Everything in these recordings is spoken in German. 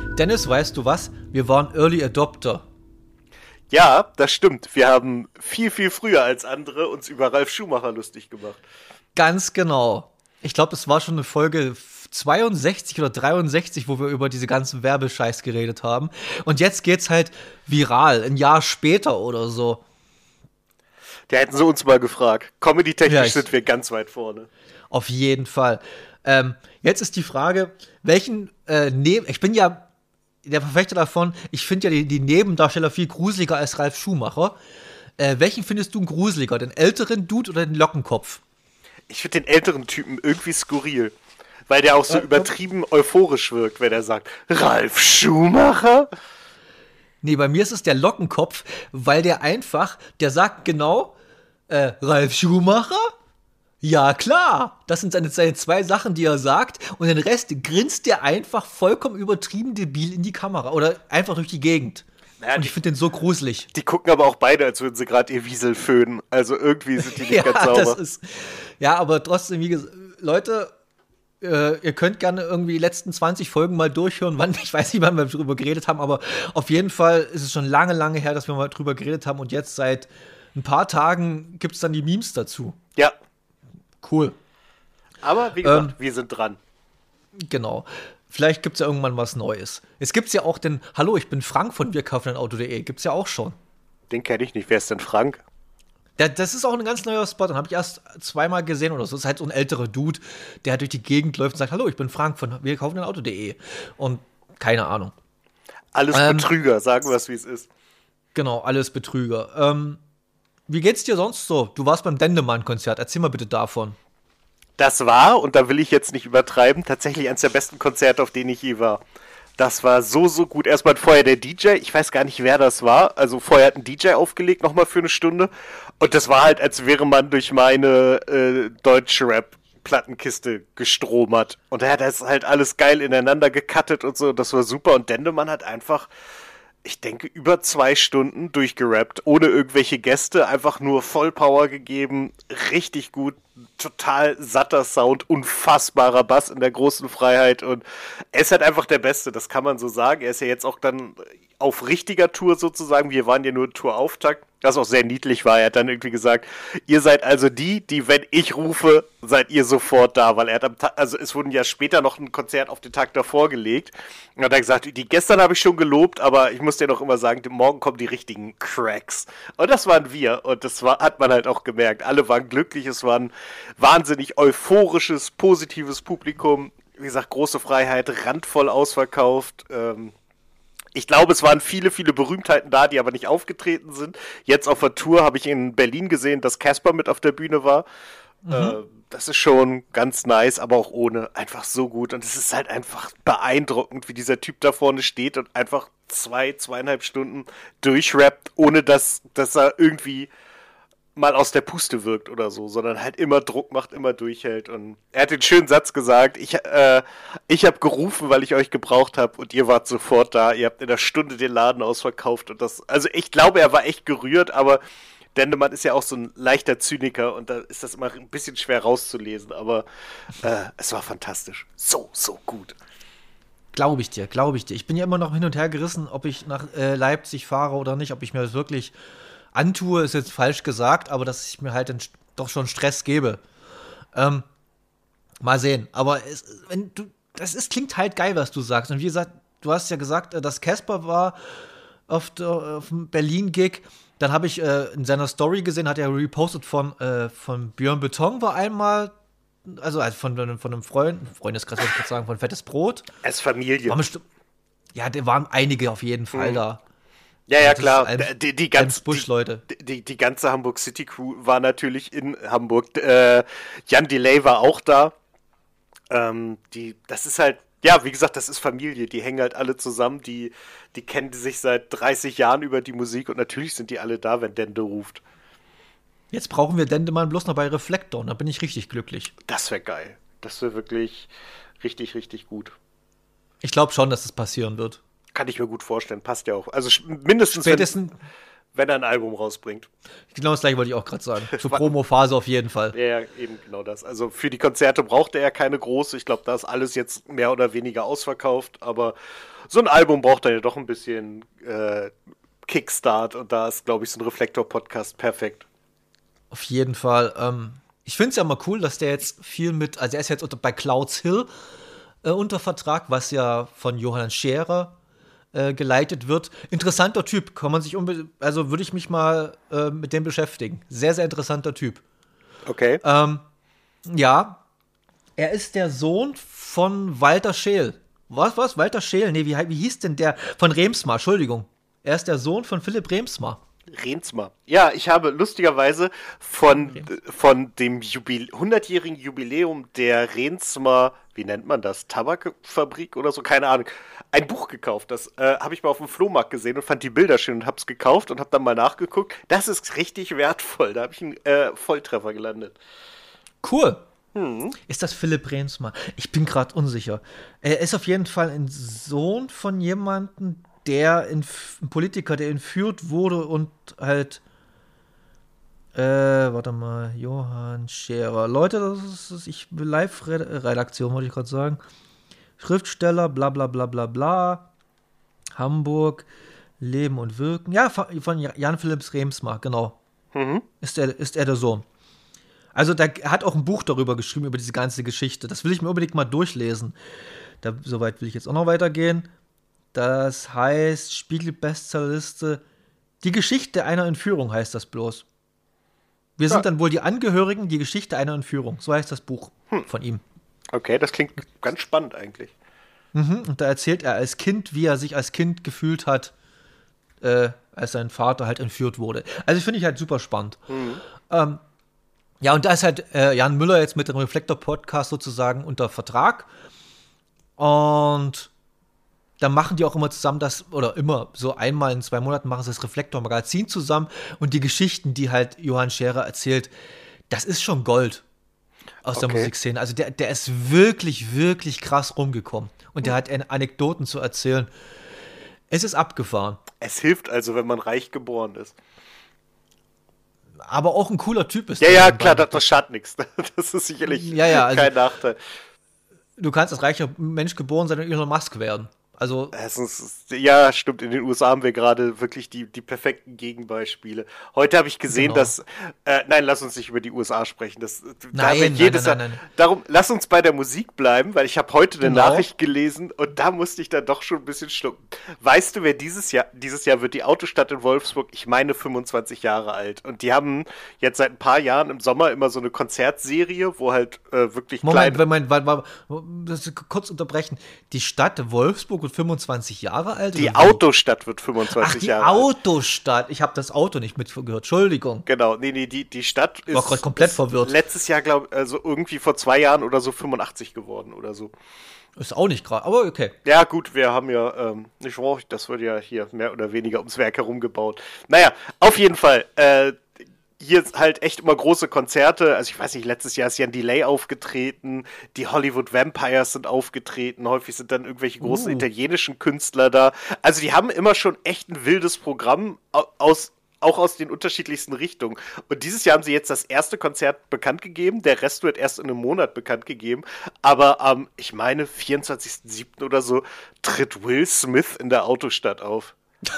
Dennis, weißt du was? Wir waren Early Adopter. Ja, das stimmt. Wir haben viel, viel früher als andere uns über Ralf Schumacher lustig gemacht. Ganz genau. Ich glaube, es war schon eine Folge 62 oder 63, wo wir über diese ganzen Werbescheiß geredet haben. Und jetzt geht's halt viral, ein Jahr später oder so. Da hätten sie uns mal gefragt. Comedy-technisch Ja, sind wir ganz weit vorne. Auf jeden Fall. Jetzt ist die Frage, ich bin ja der Verfechter davon, ich finde ja die Nebendarsteller viel gruseliger als Ralf Schumacher. Welchen findest du gruseliger, den älteren Dude oder den Lockenkopf? Ich finde den älteren Typen irgendwie skurril. Weil der auch so übertrieben euphorisch wirkt, wenn er sagt, Ralf Schumacher? Nee, bei mir ist es der Lockenkopf, weil der sagt genau, Ralf Schumacher? Ja, klar. Das sind seine zwei Sachen, die er sagt. Und den Rest grinst der einfach vollkommen übertrieben debil in die Kamera. Oder einfach durch die Gegend. Naja, und ich finde den so gruselig. Die gucken aber auch beide, als würden sie gerade ihr Wiesel föhnen. Also irgendwie sind die nicht ganz sauber. Ja, aber trotzdem, wie gesagt, Leute, ihr könnt gerne irgendwie die letzten 20 Folgen mal durchhören. Ich weiß nicht, wann wir drüber geredet haben, aber auf jeden Fall ist es schon lange, lange her, dass wir mal drüber geredet haben. Und jetzt seit ein paar Tagen gibt es dann die Memes dazu. Ja. Cool. Aber wie gesagt, wir sind dran. Genau. Vielleicht gibt es ja irgendwann was Neues. Es gibt ja auch den Hallo, ich bin Frank von wirkaufeneinauto.de. Gibt's ja auch schon. Den kenne ich nicht. Wer ist denn Frank? Das ist auch ein ganz neuer Spot. Den habe ich erst zweimal gesehen oder so. Das ist halt so ein älterer Dude, der halt durch die Gegend läuft und sagt, hallo, ich bin Frank von wirkaufeneinauto.de. Und keine Ahnung. Alles Betrüger, sagen wir es, wie es ist. Genau, alles Betrüger. Wie geht's dir sonst so? Du warst beim Dendemann-Konzert. Erzähl mal bitte davon. Das war, und da will ich jetzt nicht übertreiben, tatsächlich eines der besten Konzerte, auf denen ich je war. Das war so, so gut. Erstmal vorher der DJ, ich weiß gar nicht, wer das war. Also vorher hat ein DJ aufgelegt, nochmal für eine Stunde. Und das war halt, als wäre man durch meine Deutschrap-Plattenkiste gestromert. Und er hat das halt alles geil ineinander gecuttet und so. Das war super. Und Dendemann hat einfach, ich denke, über 2 Stunden durchgerappt, ohne irgendwelche Gäste, einfach nur Vollpower gegeben, richtig gut, total satter Sound, unfassbarer Bass in der großen Freiheit und er ist halt einfach der Beste, das kann man so sagen. Er ist ja jetzt auch dann auf richtiger Tour sozusagen, wir waren ja nur Tourauftakt, was auch sehr niedlich war. Er hat dann irgendwie gesagt, ihr seid also die, wenn ich rufe, seid ihr sofort da, weil er hat also es wurden ja später noch ein Konzert auf den Tag davor gelegt und hat er gesagt, die gestern habe ich schon gelobt, aber ich muss dir noch immer sagen, morgen kommen die richtigen Cracks. Und das waren wir und hat man halt auch gemerkt. Alle waren glücklich, es war ein wahnsinnig euphorisches, positives Publikum. Wie gesagt, große Freiheit, randvoll ausverkauft. Ich glaube, es waren viele, viele Berühmtheiten da, die aber nicht aufgetreten sind. Jetzt auf der Tour habe ich in Berlin gesehen, dass Casper mit auf der Bühne war. Das ist schon ganz nice, aber auch ohne einfach so gut. Und es ist halt einfach beeindruckend, wie dieser Typ da vorne steht und einfach 2,5 Stunden durchrappt, ohne dass er irgendwie mal aus der Puste wirkt oder so, sondern halt immer Druck macht, immer durchhält. Und er hat den schönen Satz gesagt, ich habe gerufen, weil ich euch gebraucht habe und ihr wart sofort da. Ihr habt in einer Stunde den Laden ausverkauft und also ich glaube, er war echt gerührt, aber Dendemann ist ja auch so ein leichter Zyniker und da ist das immer ein bisschen schwer rauszulesen, aber es war fantastisch. So, so gut. Glaube ich dir. Ich bin ja immer noch hin und her gerissen, ob ich nach Leipzig fahre oder nicht, ob ich mir das wirklich antue, ist jetzt falsch gesagt, aber dass ich mir halt dann doch schon Stress gebe. Mal sehen. Aber klingt halt geil, was du sagst. Und wie gesagt, du hast ja gesagt, dass Casper war auf dem Berlin-Gig. Dann habe ich in seiner Story gesehen, hat er repostet von Björn Beton war einmal, also von einem Freundeskreis, würde ich gerade sagen, von Fettes Brot. Als Familie. Ja, da waren einige auf jeden Fall da. Ja, klar. Die ganze Hamburg City Crew war natürlich in Hamburg. Jan Delay war auch da. Das ist halt, ja, wie gesagt, das ist Familie. Die hängen halt alle zusammen. Die kennen sich seit 30 Jahren über die Musik und natürlich sind die alle da, wenn Dende ruft. Jetzt brauchen wir Dendemann bloß noch bei Reflektor und da bin ich richtig glücklich. Das wäre geil. Das wäre wirklich richtig, richtig gut. Ich glaube schon, dass es passieren wird. Kann ich mir gut vorstellen, passt ja auch. Also mindestens wenn er ein Album rausbringt. Genau das gleiche wollte ich auch gerade sagen. Zur Promo-Phase auf jeden Fall. Ja, eben genau das. Also für die Konzerte brauchte er keine große. Ich glaube, da ist alles jetzt mehr oder weniger ausverkauft. Aber so ein Album braucht er ja doch ein bisschen Kickstart. Und da ist, glaube ich, so ein Reflektor-Podcast perfekt. Auf jeden Fall. Ich finde es ja mal cool, dass der jetzt viel also er ist jetzt bei Clouds Hill unter Vertrag, was ja von Johann Scherer geleitet wird. Interessanter Typ, kann man sich also würde ich mich mal mit dem beschäftigen. Sehr, sehr interessanter Typ. Okay. Ja, er ist der Sohn von Walter Scheel. Was? Walter Scheel? Nee, wie hieß denn der? Von Remsmar, Entschuldigung. Er ist der Sohn von Philipp Remsmar. Remsmar. Ja, ich habe lustigerweise von dem 100-jährigen Jubiläum der Remsmar, wie nennt man das, Tabakfabrik oder so, keine Ahnung, ein Buch gekauft. Das habe ich mal auf dem Flohmarkt gesehen und fand die Bilder schön und habe es gekauft und habe dann mal nachgeguckt. Das ist richtig wertvoll. Da habe ich einen Volltreffer gelandet. Cool. Ist das Philipp Remsmar? Ich bin gerade unsicher. Er ist auf jeden Fall ein Sohn von jemandem, ein Politiker, der entführt wurde und halt warte mal, Johann Scherer. Leute, das ist Live-Redaktion, wollte ich gerade sagen. Schriftsteller, bla bla bla bla bla. Hamburg, Leben und Wirken. Ja, von Jan Philipps Remsmar, genau. Ist er der Sohn. Also, er hat auch ein Buch darüber geschrieben, über diese ganze Geschichte. Das will ich mir unbedingt mal durchlesen. Soweit will ich jetzt auch noch weitergehen. Das heißt, Spiegel-Bestsellerliste. Die Geschichte einer Entführung heißt das bloß. Wir sind dann wohl die Angehörigen, die Geschichte einer Entführung. So heißt das Buch von ihm. Okay, das klingt ganz spannend eigentlich. Und da erzählt er als Kind, wie er sich als Kind gefühlt hat, als sein Vater halt entführt wurde. Also finde ich halt super spannend. Ja, und da ist halt Jan Müller jetzt mit dem Reflektor-Podcast sozusagen unter Vertrag. Und dann machen die auch immer zusammen immer so einmal in 2 Monaten machen sie das Reflektor-Magazin zusammen. Und die Geschichten, die halt Johann Scherer erzählt, das ist schon Gold aus der Musikszene. Also der ist wirklich, wirklich krass rumgekommen. Und der hat Anekdoten zu erzählen. Es ist abgefahren. Es hilft also, wenn man reich geboren ist. Aber auch ein cooler Typ ist. Ja, klar, das schadet nichts. Das ist sicherlich kein Nachteil. Du kannst als reicher Mensch geboren sein und Elon Musk werden. Also ja, stimmt. In den USA haben wir gerade wirklich die perfekten Gegenbeispiele. Heute habe ich gesehen, dass nein, lass uns nicht über die USA sprechen. Nein. Darum, lass uns bei der Musik bleiben, weil ich habe heute eine Nachricht gelesen und da musste ich dann doch schon ein bisschen schlucken. Weißt du, wer dieses Jahr wird die Autostadt in Wolfsburg, ich meine 25 Jahre alt. Und die haben jetzt seit ein paar Jahren im Sommer immer so eine Konzertserie, wo halt wirklich Moment, kurz unterbrechen. Die Stadt Wolfsburg wird 25 Jahre alt? Die Autostadt wird 25 Jahre alt. Die Autostadt. Ich habe das Auto nicht mitgehört. Entschuldigung. Genau. Nee, die Stadt ist gerade komplett verwirrt. Letztes Jahr, also irgendwie vor 2 Jahren oder so 85 geworden oder so. Ist auch nicht gerade, aber okay. Ja, gut, wir haben ja, das wird ja hier mehr oder weniger ums Werk herum gebaut. Naja, auf jeden Fall, hier halt echt immer große Konzerte. Also ich weiß nicht, letztes Jahr ist Jan Delay aufgetreten, die Hollywood Vampires sind aufgetreten, häufig sind dann irgendwelche großen italienischen Künstler da. Also die haben immer schon echt ein wildes Programm auch aus den unterschiedlichsten Richtungen. Und dieses Jahr haben sie jetzt das erste Konzert bekannt gegeben, der Rest wird erst in einem Monat bekannt gegeben. Aber am, ich meine, 24.07. oder so tritt Will Smith in der Autostadt auf.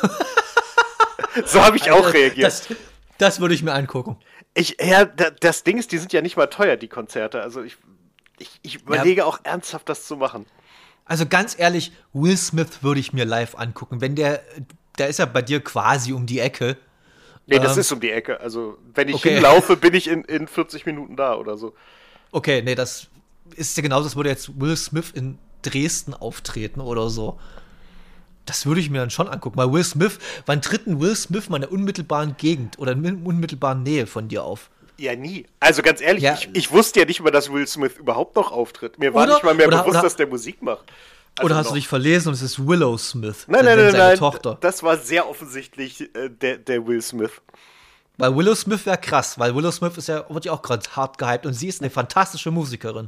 So habe ich auch reagiert. Das würde ich mir angucken. Das Ding ist, die sind ja nicht mal teuer, die Konzerte. Also ich überlege auch ernsthaft, das zu machen. Also ganz ehrlich, Will Smith würde ich mir live angucken. Wenn der ist ja bei dir quasi um die Ecke. Nee, das ist um die Ecke. Also wenn ich hinlaufe, bin ich in 40 Minuten da oder so. Okay, nee, das ist ja genauso, als würde jetzt Will Smith in Dresden auftreten oder so. Das würde ich mir dann schon angucken. Weil wann tritt ein Will Smith mal in der unmittelbaren Gegend oder in der unmittelbaren Nähe von dir auf? Ja, nie. Also ganz ehrlich, ich wusste ja nicht mal, dass Will Smith überhaupt noch auftritt. Mir war nicht mal mehr bewusst, dass der Musik macht. Also oder hast du dich verlesen und es ist Willow Smith? Nein, Tochter. Das war sehr offensichtlich der Will Smith. Weil Willow Smith wäre krass, weil Willow Smith wird ja auch gerade hart gehypt und sie ist eine fantastische Musikerin.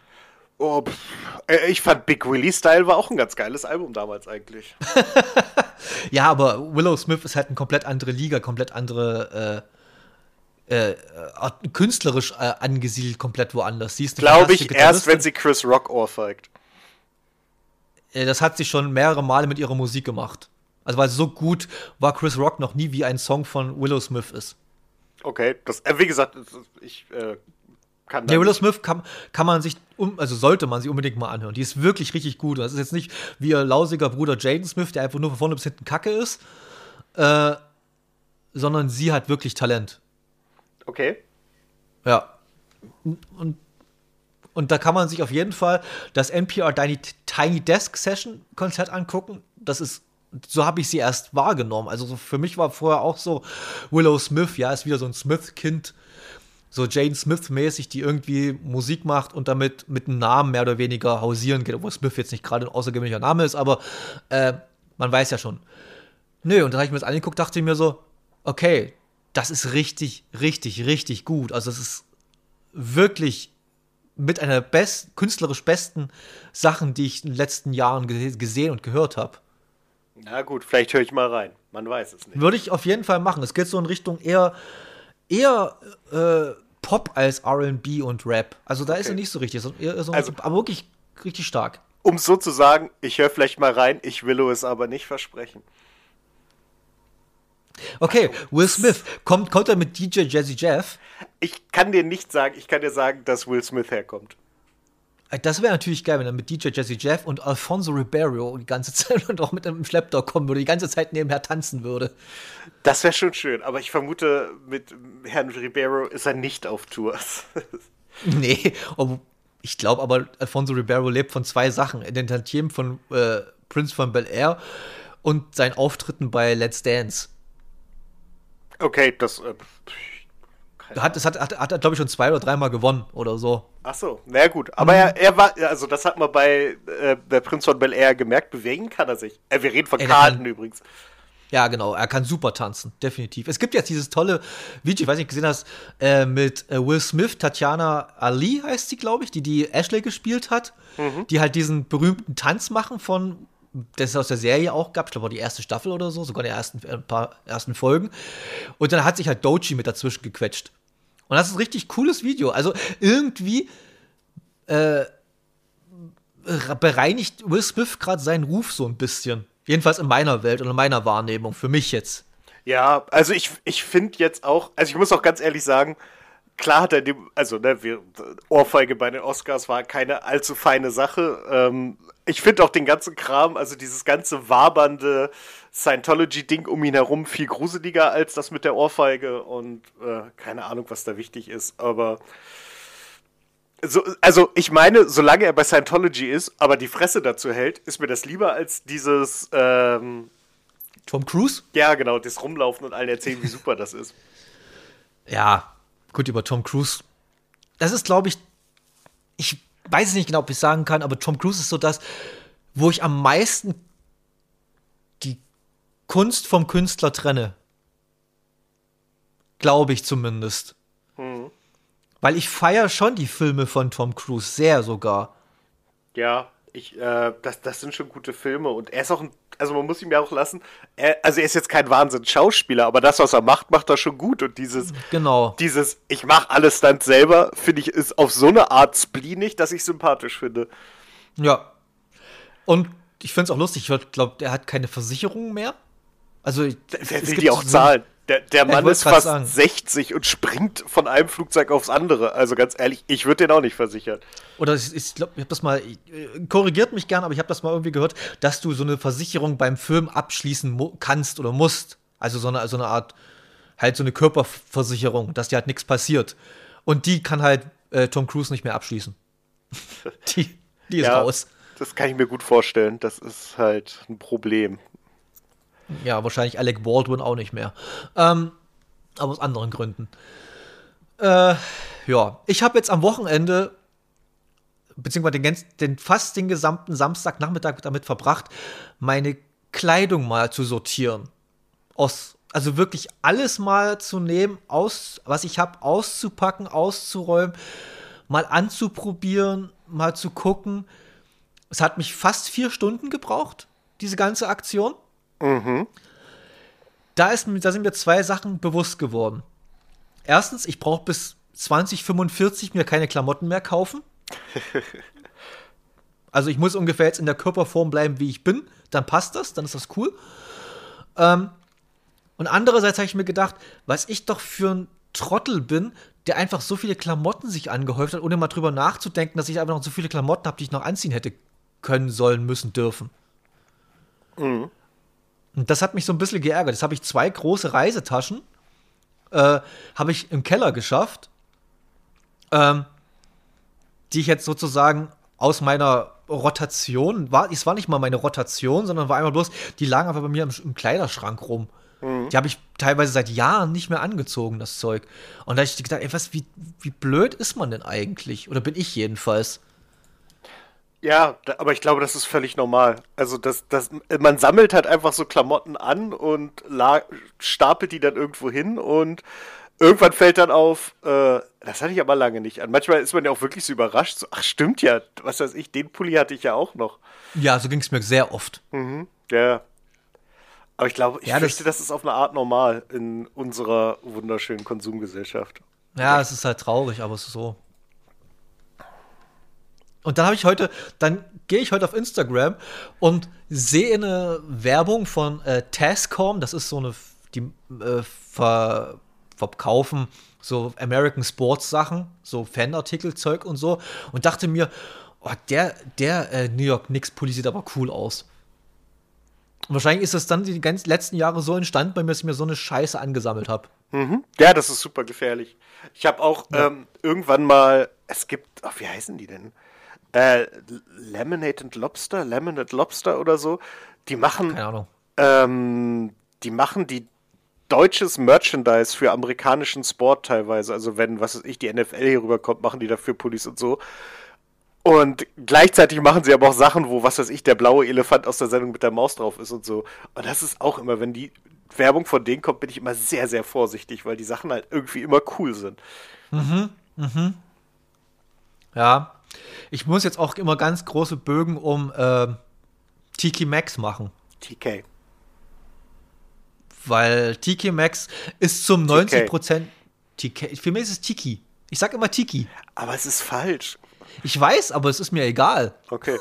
Oh, ich fand Big Willie Style war auch ein ganz geiles Album damals eigentlich. Ja, aber Willow Smith ist halt eine komplett andere Liga, komplett andere künstlerisch angesiedelt, komplett woanders. Sie ist Glaube ich erst, wenn sie Chris Rock ohrfeigt. Das hat sie schon mehrere Male mit ihrer Musik gemacht. Also, weil so gut war Chris Rock noch nie, wie ein Song von Willow Smith ist. Okay, wie gesagt, ich kann Ja, Willow Smith kann man sich, also sollte man sie unbedingt mal anhören. Die ist wirklich richtig gut. Das ist jetzt nicht wie ihr lausiger Bruder Jaden Smith, der einfach nur von vorne bis hinten Kacke ist, sondern sie hat wirklich Talent. Okay. Ja. Und da kann man sich auf jeden Fall das NPR Tiny Desk Session Konzert angucken. Das ist, so habe ich sie erst wahrgenommen. Also so für mich war vorher auch so Willow Smith, ja, ist wieder so ein Smith-Kind, so Jane Smith-mäßig, die irgendwie Musik macht und damit mit einem Namen mehr oder weniger hausieren geht, obwohl Smith jetzt nicht gerade ein außergewöhnlicher Name ist, aber man weiß ja schon. Nö, und dann habe ich mir das angeguckt, dachte ich mir so, okay, das ist richtig, richtig, richtig gut. Also es ist wirklich mit einer künstlerisch besten Sachen, die ich in den letzten Jahren gesehen und gehört habe. Na gut, vielleicht höre ich mal rein. Man weiß es nicht. Würde ich auf jeden Fall machen. Es geht so in Richtung eher Pop als R&B und Rap. Also da ist er nicht so richtig. Aber wirklich richtig stark. Um so zu sagen, ich höre vielleicht mal rein, ich will es aber nicht versprechen. Okay, Will Smith. Kommt er mit DJ Jazzy Jeff? Ich kann dir nicht sagen, ich kann dir sagen, dass Will Smith herkommt. Das wäre natürlich geil, wenn er mit DJ Jazzy Jeff und Alfonso Ribeiro die ganze Zeit und auch mit einem Schlepptau kommen würde, die ganze Zeit nebenher tanzen würde. Das wäre schon schön, aber ich vermute, mit Herrn Ribeiro ist er nicht auf Tour. Nee, ich glaube aber, Alfonso Ribeiro lebt von zwei Sachen. Den Tantiemen von Prince von Bel-Air und seinen Auftritten bei Let's Dance. Okay, das hat er, glaube ich, schon 2 oder 3 Mal gewonnen oder so. Ach so, na gut. Aber er war, also das hat man bei der Prinz von Bel-Air gemerkt, bewegen kann er sich. Wir reden von Karten übrigens. Ja, genau, er kann super tanzen, definitiv. Es gibt jetzt dieses tolle Video, ich weiß nicht, gesehen hast, mit Will Smith, Tatiana Ali heißt sie, glaube ich, die Ashley gespielt hat, die halt diesen berühmten Tanz machen von, das es aus der Serie auch gab, ich glaube, die erste Staffel oder so, sogar die paar ersten Folgen. Und dann hat sich halt Doechii mit dazwischen gequetscht. Und das ist ein richtig cooles Video. Also irgendwie bereinigt Will Smith gerade seinen Ruf so ein bisschen. Jedenfalls in meiner Welt und in meiner Wahrnehmung, für mich jetzt. Ja, also ich finde jetzt auch, also ich muss auch ganz ehrlich sagen, klar hat er Ohrfeige bei den Oscars war keine allzu feine Sache. Ich finde auch den ganzen Kram, also dieses ganze wabernde Scientology-Ding um ihn herum viel gruseliger als das mit der Ohrfeige und keine Ahnung, was da wichtig ist, aber also ich meine, solange er bei Scientology ist, aber die Fresse dazu hält, ist mir das lieber als dieses Tom Cruise? Ja, genau, das Rumlaufen und allen erzählen, wie super das ist. Ja, gut, über Tom Cruise. Das ist, glaube ich weiß nicht genau, ob ich sagen kann, aber Tom Cruise ist so das, wo ich am meisten die Kunst vom Künstler trenne. Glaube ich zumindest. Weil ich feiere schon die Filme von Tom Cruise, sehr sogar. Ja, das sind schon gute Filme und er ist auch also man muss ihm ja auch lassen, er ist jetzt kein Wahnsinns-Schauspieler, aber das, was er macht er schon gut und dieses, ich mache alles dann selber, finde ich, ist auf so eine Art spleenig, dass ich sympathisch finde. Ja. Und ich finde es auch lustig, ich glaube, der hat keine Versicherung mehr. Also, wer will die auch zahlen? Der Mann ist fast 60 und springt von einem Flugzeug aufs andere. Also ganz ehrlich, ich würde den auch nicht versichern. Oder ich glaube, ich habe das mal, korrigiert mich gern, aber ich habe das mal irgendwie gehört, dass du so eine Versicherung beim Film abschließen kannst oder musst. Also so eine Art, halt so eine Körperversicherung, dass dir halt nichts passiert. Und die kann halt Tom Cruise nicht mehr abschließen. Die ist raus. Das kann ich mir gut vorstellen. Das ist halt ein Problem. Ja, wahrscheinlich Alec Baldwin auch nicht mehr. Aber aus anderen Gründen. Ja, ich habe jetzt am Wochenende, beziehungsweise fast den gesamten Samstagnachmittag damit verbracht, meine Kleidung mal zu sortieren. Also wirklich alles mal zu nehmen, was ich habe, auszupacken, auszuräumen, mal anzuprobieren, mal zu gucken. Es hat mich fast 4 Stunden gebraucht, diese ganze Aktion. Da sind mir zwei Sachen bewusst geworden. Erstens, ich brauche bis 2045 mir keine Klamotten mehr kaufen. Also ich muss ungefähr jetzt in der Körperform bleiben, wie ich bin. Dann passt das, dann ist das cool. Und andererseits habe ich mir gedacht, was ich doch für ein Trottel bin, der einfach so viele Klamotten sich angehäuft hat, ohne mal drüber nachzudenken, dass ich einfach noch so viele Klamotten habe, die ich noch anziehen hätte können, sollen, müssen, dürfen. Und das hat mich so ein bisschen geärgert. Jetzt habe ich 2 große Reisetaschen, habe ich im Keller geschafft, die ich jetzt sozusagen aus meiner Rotation, es war nicht mal meine Rotation, sondern war einfach bloß, die lagen einfach bei mir im Kleiderschrank rum. Die habe ich teilweise seit Jahren nicht mehr angezogen, das Zeug. Und da habe ich gedacht, ey, wie blöd ist man denn eigentlich? Oder bin ich jedenfalls? Ja, aber ich glaube, das ist völlig normal. Also man sammelt halt einfach so Klamotten an und stapelt die dann irgendwo hin und irgendwann fällt dann auf, das hatte ich aber lange nicht an. Manchmal ist man ja auch wirklich so überrascht, so, ach stimmt ja, was weiß ich, den Pulli hatte ich ja auch noch. Ja, so ging es mir sehr oft. Ja. Aber ich glaube, ich fürchte, das ist auf eine Art normal in unserer wunderschönen Konsumgesellschaft. Ja, es ist halt traurig, aber es ist so. Und dann gehe ich heute auf Instagram und sehe eine Werbung von Tascom, das ist so die verkaufen so American Sports Sachen, so Fanartikelzeug und so, und dachte mir, oh, der New York Knicks Pulli sieht aber cool aus. Und wahrscheinlich ist das dann die ganzen letzten Jahre so entstanden, bei mir, dass ich mir so eine Scheiße angesammelt habe. Ja, das ist super gefährlich. Ich habe auch irgendwann mal, wie heißen die denn? Lemonade Lobster oder so. Die machen, keine Ahnung. Die deutsches Merchandise für amerikanischen Sport teilweise. Also wenn, was weiß ich, die NFL hier rüberkommt, machen die dafür Pullis und so. Und gleichzeitig machen sie aber auch Sachen, wo, was weiß ich, der blaue Elefant aus der Sendung mit der Maus drauf ist und so. Und das ist auch immer, wenn die Werbung von denen kommt, bin ich immer sehr, sehr vorsichtig, weil die Sachen halt irgendwie immer cool sind. Ja, ich muss jetzt auch immer ganz große Bögen um TK Maxx machen. TK. Weil TK Maxx ist zum 90% TK. Für mich ist es Tiki. Ich sag immer Tiki. Aber es ist falsch. Ich weiß, aber es ist mir egal. Okay.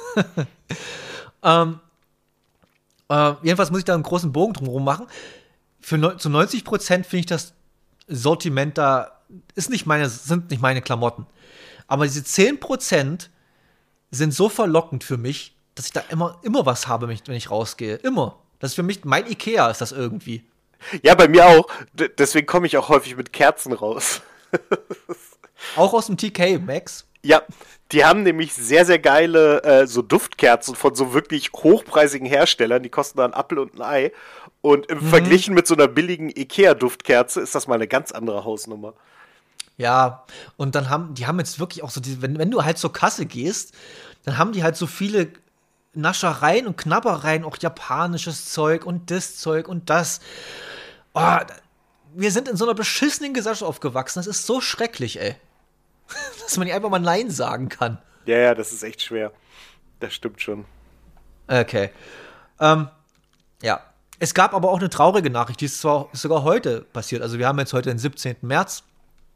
Jedenfalls muss ich da einen großen Bogen drumherum machen. Zu 90% finde ich das Sortiment da sind nicht meine Klamotten. Aber diese 10% sind so verlockend für mich, dass ich da immer was habe, wenn ich rausgehe. Immer. Das ist für mich, mein Ikea ist das irgendwie. Ja, bei mir auch. Deswegen komme ich auch häufig mit Kerzen raus. Auch aus dem TK Maxx? Ja, die haben nämlich sehr, sehr geile so Duftkerzen von so wirklich hochpreisigen Herstellern. Die kosten da einen Apfel und ein Ei. Und im Verglichen mit so einer billigen Ikea-Duftkerze ist das mal eine ganz andere Hausnummer. Ja, und dann die haben jetzt wirklich auch so, wenn du halt zur Kasse gehst, dann haben die halt so viele Naschereien und Knabbereien, auch japanisches Zeug und das Zeug und das. Oh, wir sind in so einer beschissenen Gesellschaft aufgewachsen. Das ist so schrecklich, ey. Dass man nicht einfach mal Nein sagen kann. Ja, das ist echt schwer. Das stimmt schon. Okay. Ja. Es gab aber auch eine traurige Nachricht, die ist sogar heute passiert. Also wir haben jetzt heute den 17. März.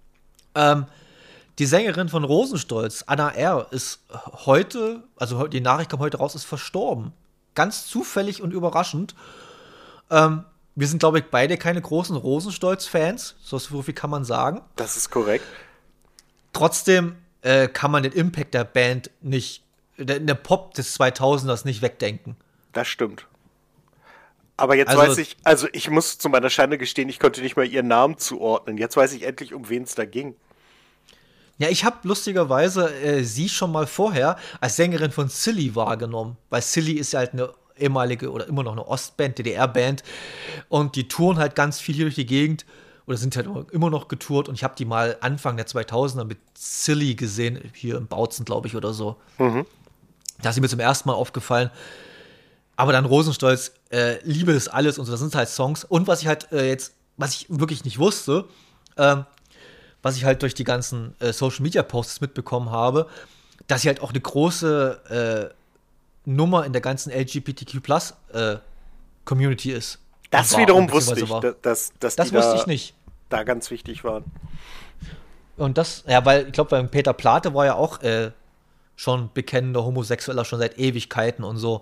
Die Sängerin von Rosenstolz, Anna R., ist heute, also die Nachricht kam heute raus, ist verstorben. Ganz zufällig und überraschend. Wir sind, glaube ich, beide keine großen Rosenstolz-Fans. So viel kann man sagen. Das ist korrekt. Trotzdem kann man den Impact der Band nicht, in der Pop des 2000ers nicht wegdenken. Das stimmt. Aber jetzt weiß ich, also ich muss zu meiner Schande gestehen, ich konnte nicht mal ihren Namen zuordnen. Jetzt weiß ich endlich, um wen es da ging. Ja, ich habe lustigerweise sie schon mal vorher als Sängerin von Silly wahrgenommen. Weil Silly ist ja halt eine ehemalige oder immer noch eine Ostband, DDR-Band. Und die touren halt ganz viel hier durch die Gegend. Oder sind halt immer noch getourt. Und ich habe die mal Anfang der 2000er mit Silly gesehen. Hier im Bautzen, glaube ich, oder so. Da ist sie mir zum ersten Mal aufgefallen. Aber dann Rosenstolz, Liebe ist alles und so, das sind halt Songs. Und was ich halt was ich wirklich nicht wusste, was ich halt durch die ganzen Social-Media-Posts mitbekommen habe, dass sie halt auch eine große Nummer in der ganzen LGBTQ+ Community ist. Das War, wiederum wusste ich, war. dass Das die wusste ich nicht. da ganz wichtig waren. Und das, ja, weil ich glaube, beim Peter Plate war ja auch schon bekennender Homosexueller, schon seit Ewigkeiten und so.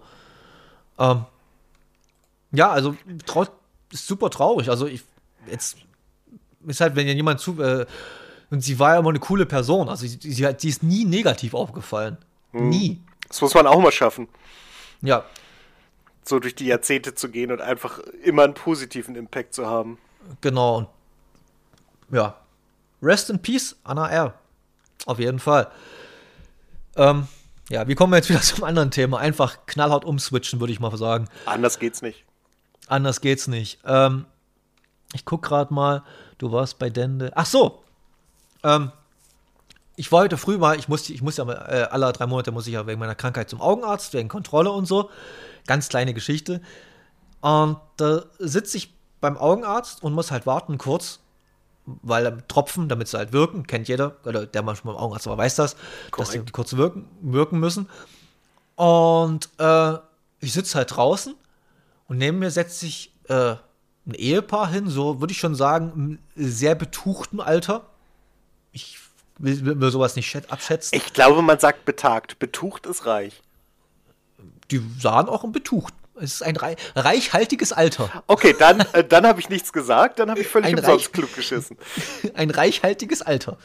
Ja, also ist super traurig. Also jetzt ist halt, wenn ja jemand und sie war ja immer eine coole Person. Also sie ist nie negativ aufgefallen. Nie. Das muss man auch mal schaffen. Ja, So durch die Jahrzehnte zu gehen und einfach immer einen positiven Impact zu haben. genau. Und ja. Rest in Peace, Anna R. Auf jeden Fall. Ja, wir kommen jetzt wieder zum anderen Thema. Einfach knallhart umswitchen, würde ich mal sagen. Anders geht's nicht. Anders geht's nicht. Ich guck gerade mal, du warst bei Dende. Ach so. Ich war heute früh mal, ich muss ja alle 3 Monate muss ich ja wegen meiner Krankheit zum Augenarzt, wegen Kontrolle und so. Ganz kleine Geschichte. Und da sitze ich beim Augenarzt und muss halt warten kurz, weil Tropfen, damit sie halt wirken, kennt jeder, oder der manchmal beim Augenarzt aber weiß das, dass sie kurz wirken müssen. Und ich sitze halt draußen und neben mir setzt sich ein Ehepaar hin, so würde ich schon sagen, im sehr betuchten Alter. Ich will sowas nicht abschätzen. Ich glaube, man sagt betagt. Betucht ist reich. Die sahen auch im Betucht. Es ist ein reichhaltiges Alter. Okay, dann habe ich nichts gesagt, dann habe ich völlig umsonst klug geschissen. Ein reichhaltiges Alter.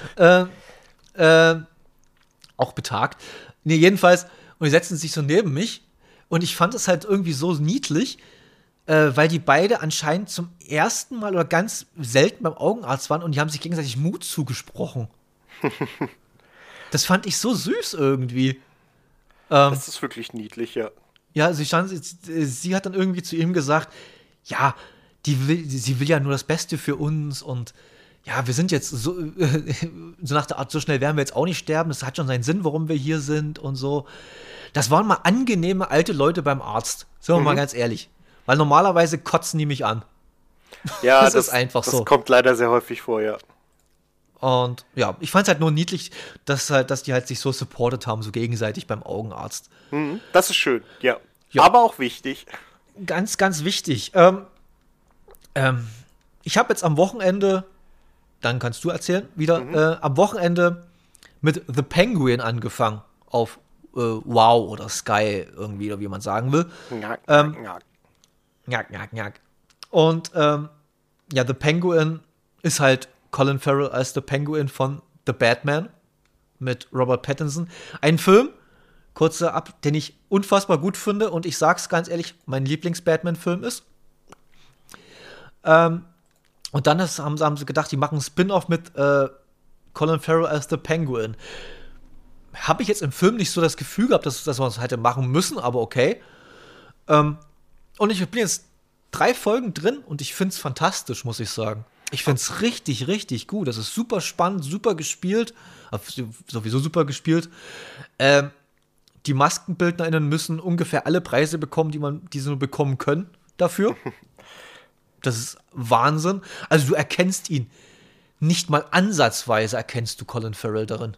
Auch betagt. Nee, jedenfalls, und die setzen sich so neben mich und ich fand es halt irgendwie so niedlich, weil die beide anscheinend zum ersten Mal oder ganz selten beim Augenarzt waren und die haben sich gegenseitig Mut zugesprochen. Das fand ich so süß irgendwie. Das ist wirklich niedlich, ja. Ja, sie hat dann irgendwie zu ihm gesagt, ja, sie will ja nur das Beste für uns und ja, wir sind jetzt so nach der Art, so schnell werden wir jetzt auch nicht sterben, das hat schon seinen Sinn, warum wir hier sind und so. Das waren mal angenehme alte Leute beim Arzt, sagen wir mal ganz ehrlich. Weil normalerweise kotzen die mich an. Ja, das ist einfach so. Das kommt leider sehr häufig vor, ja. Und ja, ich fand es halt nur niedlich, dass die halt sich so supportet haben, so gegenseitig beim Augenarzt. Das ist schön, ja. Ja. Aber auch wichtig. Ganz, ganz wichtig. Ich habe jetzt am Wochenende, dann kannst du erzählen, wieder, am Wochenende mit The Penguin angefangen auf Wow oder Sky irgendwie, oder wie man sagen will. Njack. Und ja, The Penguin ist halt Colin Farrell als The Penguin von The Batman mit Robert Pattinson. Ein Film, kurzer ab, den ich unfassbar gut finde und ich sag's ganz ehrlich, mein Lieblings-Batman-Film ist. Und dann haben sie gedacht, die machen einen Spin-off mit Colin Farrell als The Penguin. Habe ich jetzt im Film nicht so das Gefühl gehabt, dass wir es hätte machen müssen, aber okay. Und ich bin jetzt 3 Folgen drin und ich finde es fantastisch, muss ich sagen. Ich finde es richtig, richtig gut. Das ist super spannend, super gespielt. Sowieso super gespielt. Die MaskenbildnerInnen müssen ungefähr alle Preise bekommen, die sie nur bekommen können dafür. Das ist Wahnsinn. Also du erkennst ihn. Nicht mal ansatzweise erkennst du Colin Farrell darin.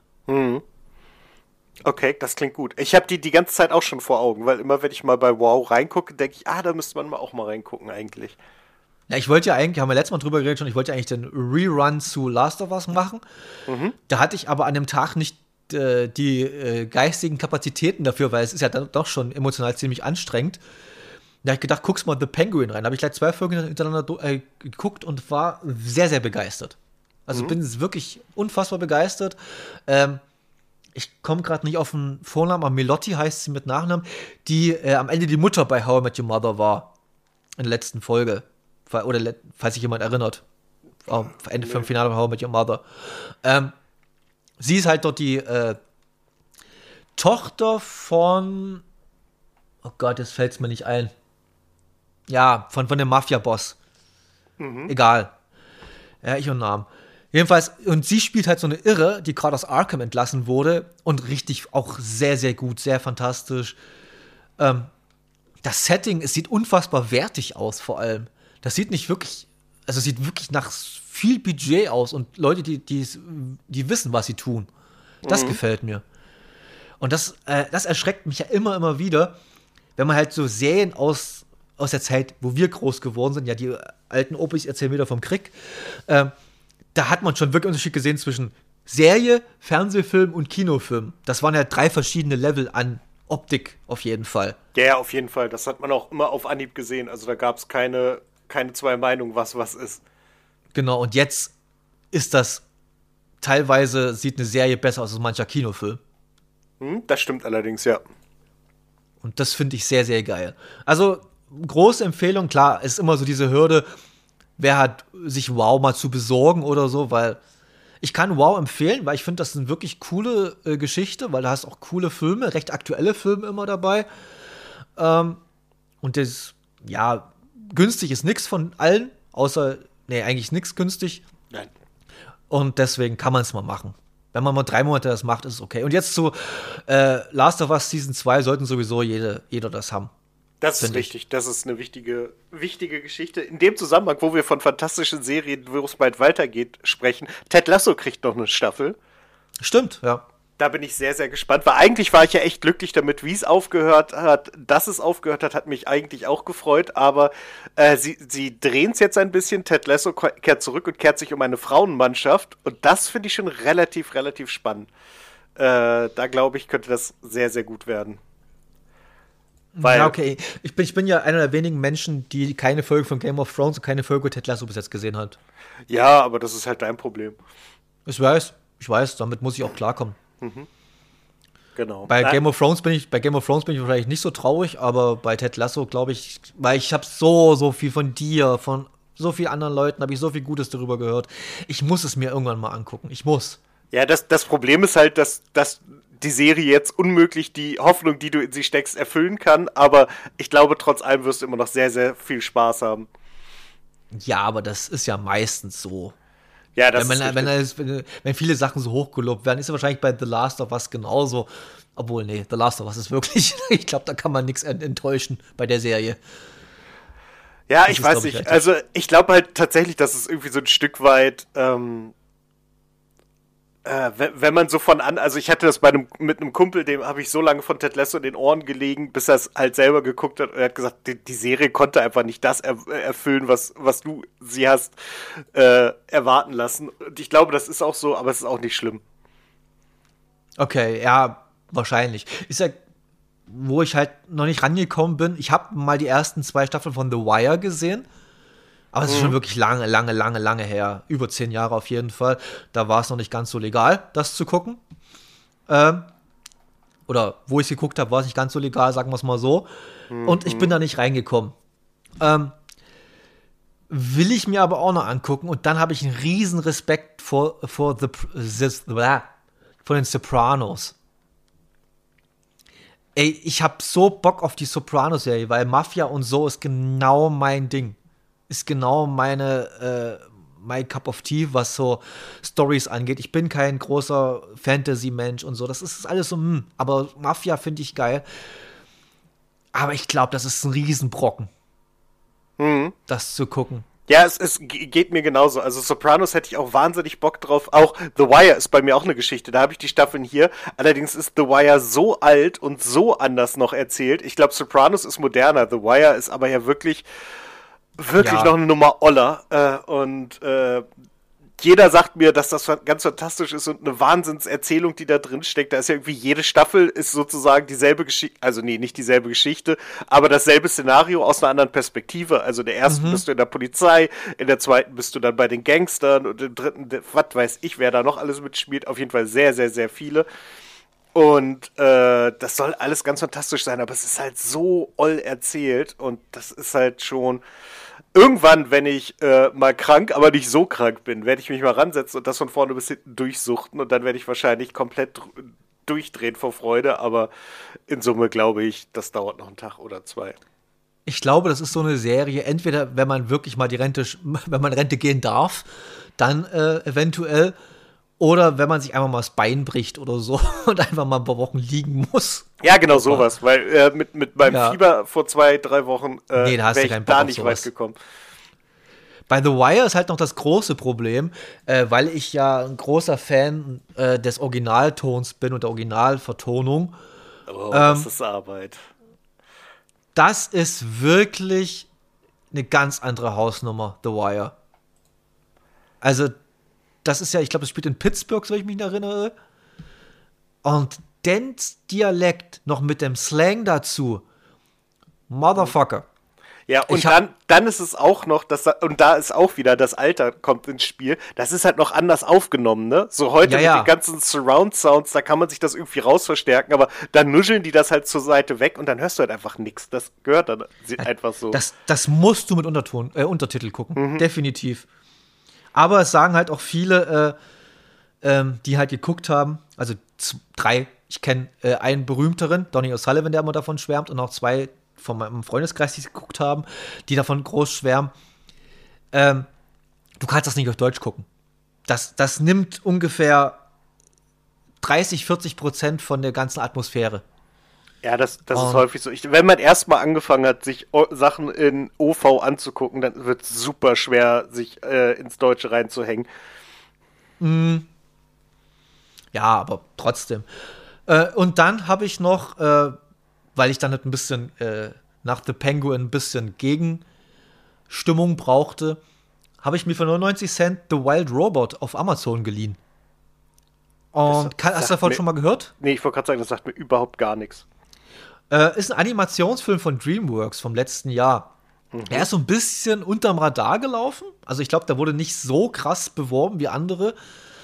Okay, das klingt gut. Ich habe die ganze Zeit auch schon vor Augen, weil immer, wenn ich mal bei Wow reingucke, denke ich, da müsste man auch mal reingucken eigentlich. Ja, ich wollte ja eigentlich, haben wir letztes Mal drüber geredet schon, ich wollte ja eigentlich den Rerun zu Last of Us machen. Da hatte ich aber an dem Tag nicht die geistigen Kapazitäten dafür, weil es ist ja dann doch schon emotional ziemlich anstrengend. Da habe ich gedacht, guckst mal The Penguin rein. Da habe ich gleich 2 Folgen hintereinander geguckt und war sehr, sehr begeistert. Also bin wirklich unfassbar begeistert. Ich komme gerade nicht auf den Vornamen, aber Melotti heißt sie mit Nachnamen, die am Ende die Mutter bei How I Met Your Mother war. In der letzten Folge. Oder falls sich jemand erinnert. Ende vom Finale von How I Met Your Mother. Sie ist halt dort die Tochter von, oh Gott, jetzt fällt es mir nicht ein. Ja, von dem Mafia-Boss. Egal. Ja, ich und Namen. Jedenfalls, und sie spielt halt so eine Irre, die gerade aus Arkham entlassen wurde und richtig auch sehr, sehr gut, sehr fantastisch. Das Setting, es sieht unfassbar wertig aus vor allem. Das sieht nicht wirklich, also es sieht wirklich nach viel Budget aus und Leute, die wissen, was sie tun. Das gefällt mir. Und das erschreckt mich ja immer wieder, wenn man halt so Serien aus aus der Zeit, wo wir groß geworden sind, ja, die alten Opis erzählen wieder vom Krieg, da hat man schon wirklich Unterschied gesehen zwischen Serie, Fernsehfilm und Kinofilm. Das waren ja 3 verschiedene Level an Optik auf jeden Fall. Ja, auf jeden Fall. Das hat man auch immer auf Anhieb gesehen. Also da gab es keine 2 Meinungen, was ist. Genau, und jetzt ist das teilweise, sieht eine Serie besser aus als mancher Kinofilm. Das stimmt allerdings, ja. Und das finde ich sehr, sehr geil. Also, große Empfehlung, klar, ist immer so diese Hürde, wer hat sich Wow mal zu besorgen oder so, weil ich kann Wow empfehlen, weil ich finde, das ist eine wirklich coole Geschichte, weil da hast auch coole Filme, recht aktuelle Filme immer dabei. Und das, ja, günstig ist nichts von allen, außer, eigentlich nichts günstig. Nein. Und deswegen kann man es mal machen. Wenn man mal 3 Monate das macht, ist es okay. Und jetzt zu Last of Us Season 2 sollten sowieso jeder das haben. Das ist richtig. Das ist eine wichtige Geschichte. In dem Zusammenhang, wo wir von fantastischen Serien, wo es bald weitergeht, sprechen, Ted Lasso kriegt noch eine Staffel. Stimmt, ja. Da bin ich sehr, sehr gespannt, weil eigentlich war ich ja echt glücklich damit, wie es aufgehört hat. Dass es aufgehört hat, hat mich eigentlich auch gefreut, aber sie drehen es jetzt ein bisschen. Ted Lasso kehrt zurück und kehrt sich um eine Frauenmannschaft und das finde ich schon relativ spannend. Da glaube ich, könnte das sehr, sehr gut werden. Weil, ja, okay. Ich bin ja einer der wenigen Menschen, die keine Folge von Game of Thrones und keine Folge Ted Lasso bis jetzt gesehen hat. Ja, aber das ist halt dein Problem. Ich weiß, damit muss ich auch klarkommen. Genau. Bei Game of Thrones bin ich wahrscheinlich nicht so traurig, aber bei Ted Lasso glaube ich, weil ich habe so viel von dir, von so vielen anderen Leuten, habe ich so viel Gutes darüber gehört. Ich muss es mir irgendwann mal angucken. Ich muss. Ja, das Problem ist halt, dass die Serie jetzt unmöglich die Hoffnung, die du in sie steckst, erfüllen kann, aber ich glaube, trotz allem wirst du immer noch sehr, sehr viel Spaß haben. Ja, aber das ist ja meistens so. Ja, das ist wenn viele Sachen so hochgelobt werden, ist ja wahrscheinlich bei The Last of Us genauso. Obwohl, nee, The Last of Us ist wirklich, ich glaube, da kann man nichts enttäuschen bei der Serie. Ja, ich weiß nicht. Also, ich glaube halt tatsächlich, dass es irgendwie so ein Stück weit wenn man so also ich hatte das mit einem Kumpel, dem habe ich so lange von Ted Lasso in den Ohren gelegen, bis er es halt selber geguckt hat und er hat gesagt, die Serie konnte einfach nicht das erfüllen, was du sie hast erwarten lassen. Und ich glaube, das ist auch so, aber es ist auch nicht schlimm. Okay, ja, wahrscheinlich. Ist ja, wo ich halt noch nicht rangekommen bin, ich habe mal die ersten 2 Staffeln von The Wire gesehen. Aber es ist schon wirklich lange her. Über 10 Jahre auf jeden Fall. Da war es noch nicht ganz so legal, das zu gucken. Oder wo ich es geguckt habe, war es nicht ganz so legal, sagen wir es mal so. Und ich bin da nicht reingekommen. Will ich mir aber auch noch angucken. Und dann habe ich einen riesen Respekt vor den Sopranos. Ey, ich habe so Bock auf die Sopranos-Serie, weil Mafia und so ist genau mein Ding. Ist genau my Cup of Tea, was so Stories angeht. Ich bin kein großer Fantasy-Mensch und so. Das ist alles so, aber Mafia finde ich geil. Aber ich glaube, das ist ein Riesenbrocken, das zu gucken. Ja, es geht mir genauso. Also Sopranos hätte ich auch wahnsinnig Bock drauf. Auch The Wire ist bei mir auch eine Geschichte. Da habe ich die Staffeln hier. Allerdings ist The Wire so alt und so anders noch erzählt. Ich glaube, Sopranos ist moderner. The Wire ist aber ja wirklich noch eine Nummer oller. Und jeder sagt mir, dass das ganz fantastisch ist und eine Wahnsinnserzählung, die da drin steckt. Da ist ja irgendwie jede Staffel ist sozusagen dieselbe Geschichte, also nee, nicht dieselbe Geschichte, aber dasselbe Szenario aus einer anderen Perspektive. Also in der ersten bist du in der Polizei, in der zweiten bist du dann bei den Gangstern und im dritten, was weiß ich, wer da noch alles mitspielt. Auf jeden Fall sehr, sehr, sehr viele. Und das soll alles ganz fantastisch sein, aber es ist halt so oll erzählt und das ist halt schon... Irgendwann, wenn ich mal krank, aber nicht so krank bin, werde ich mich mal ransetzen und das von vorne bis hinten durchsuchten und dann werde ich wahrscheinlich komplett durchdrehen vor Freude, aber in Summe glaube ich, das dauert noch einen Tag oder 2. Ich glaube, das ist so eine Serie, entweder wenn man wirklich mal wenn man Rente gehen darf, dann eventuell, oder wenn man sich einfach mal das Bein bricht oder so und einfach mal ein paar Wochen liegen muss. Ja, genau sowas, weil mit meinem Fieber vor 2-3 Wochen wäre ich da nicht weit gekommen. Bei The Wire ist halt noch das große Problem, weil ich ja ein großer Fan des Originaltons bin und der Originalvertonung. Oh, das ist Arbeit. das ist wirklich eine ganz andere Hausnummer, The Wire. Also, das ist ja, ich glaube, das spielt in Pittsburgh, so ich mich erinnere. Und Dents Dialekt noch mit dem Slang dazu. Motherfucker. Ja, und dann ist es auch noch, und da ist auch wieder das Alter kommt ins Spiel, das ist halt noch anders aufgenommen, ne? So heute mit den ganzen Surround-Sounds, da kann man sich das irgendwie rausverstärken, aber dann nuscheln die das halt zur Seite weg und dann hörst du halt einfach nichts. Das gehört dann einfach so. Das musst du mit Untertitel gucken, definitiv. Aber es sagen halt auch viele, die halt geguckt haben, also 3, ich kenne einen berühmteren, Donny O'Sullivan, der immer davon schwärmt, und auch 2 von meinem Freundeskreis, die es geguckt haben, die davon groß schwärmen. Du kannst das nicht auf Deutsch gucken. Das nimmt ungefähr 30-40% von der ganzen Atmosphäre. Ja, das ist häufig so. Wenn man erstmal angefangen hat, sich Sachen in OV anzugucken, dann wird es super schwer, sich ins Deutsche reinzuhängen. Ja, aber trotzdem. Und dann habe ich noch, weil ich dann halt ein bisschen nach The Penguin ein bisschen Gegenstimmung brauchte, habe ich mir für 99 Cent The Wild Robot auf Amazon geliehen. Und hast du davon schon mal gehört? Nee, ich wollte gerade sagen, das sagt mir überhaupt gar nichts. Ist ein Animationsfilm von DreamWorks vom letzten Jahr. Er ist so ein bisschen unterm Radar gelaufen. Also ich glaube, der wurde nicht so krass beworben wie andere.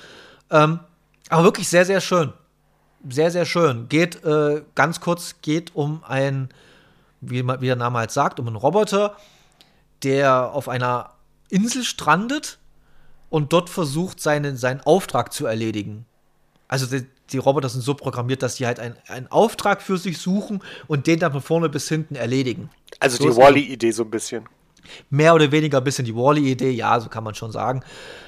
Aber wirklich sehr, sehr schön. Sehr, sehr schön. Ganz kurz, geht um ein, wie der Name halt sagt, um einen Roboter, der auf einer Insel strandet und dort versucht, seinen Auftrag zu erledigen. Also die Roboter sind so programmiert, dass die halt einen Auftrag für sich suchen und den dann von vorne bis hinten erledigen. Also so die Wall-E-Idee so ein bisschen. Mehr oder weniger ein bisschen die Wall-E-Idee, ja, so kann man schon sagen.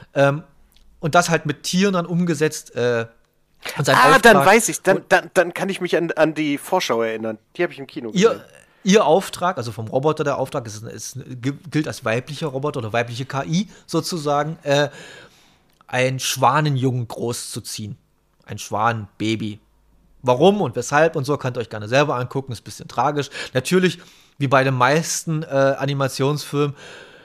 Und das halt mit Tieren dann umgesetzt. Dann weiß ich, dann kann ich mich an die Vorschau erinnern. Die habe ich im Kino gesehen. Ihr Auftrag, also vom Roboter, der Auftrag gilt als weiblicher Roboter oder weibliche KI sozusagen, einen Schwanenjungen großzuziehen. Ein Schwanenbaby. Warum und weshalb und so könnt ihr euch gerne selber angucken, ist ein bisschen tragisch. Natürlich, wie bei den meisten Animationsfilmen,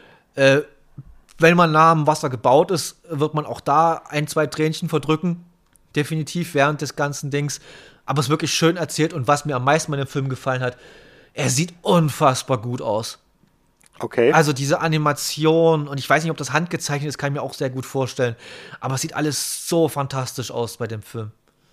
wenn man nah am Wasser gebaut ist, wird man auch da 1, 2 Tränchen verdrücken. Definitiv während des ganzen Dings. Aber es ist wirklich schön erzählt und was mir am meisten bei dem Film gefallen hat, er sieht unfassbar gut aus. Okay. Also diese Animation, und ich weiß nicht, ob das handgezeichnet ist, kann ich mir auch sehr gut vorstellen. Aber es sieht alles so fantastisch aus bei dem Film.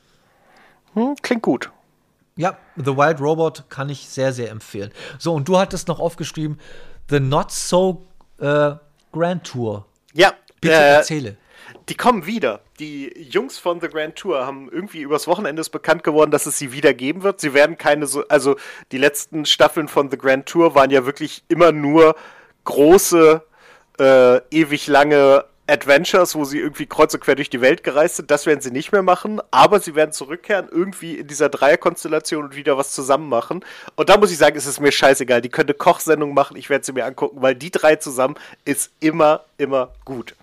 Klingt gut. Ja, The Wild Robot kann ich sehr, sehr empfehlen. So, und du hattest noch aufgeschrieben, The Not So Grand Tour. Ja. Bitte erzähle. Die kommen wieder. Die Jungs von The Grand Tour haben irgendwie übers Wochenende ist bekannt geworden, dass es sie wieder geben wird. Sie werden also die letzten Staffeln von The Grand Tour waren ja wirklich immer nur große, ewig lange Adventures, wo sie irgendwie kreuz und quer durch die Welt gereist sind. Das werden sie nicht mehr machen, aber sie werden zurückkehren, irgendwie in dieser Dreierkonstellation und wieder was zusammen machen. Und da muss ich sagen, ist es mir scheißegal. Die können eine Kochsendung machen, ich werde sie mir angucken, weil die 3 zusammen ist immer, immer gut.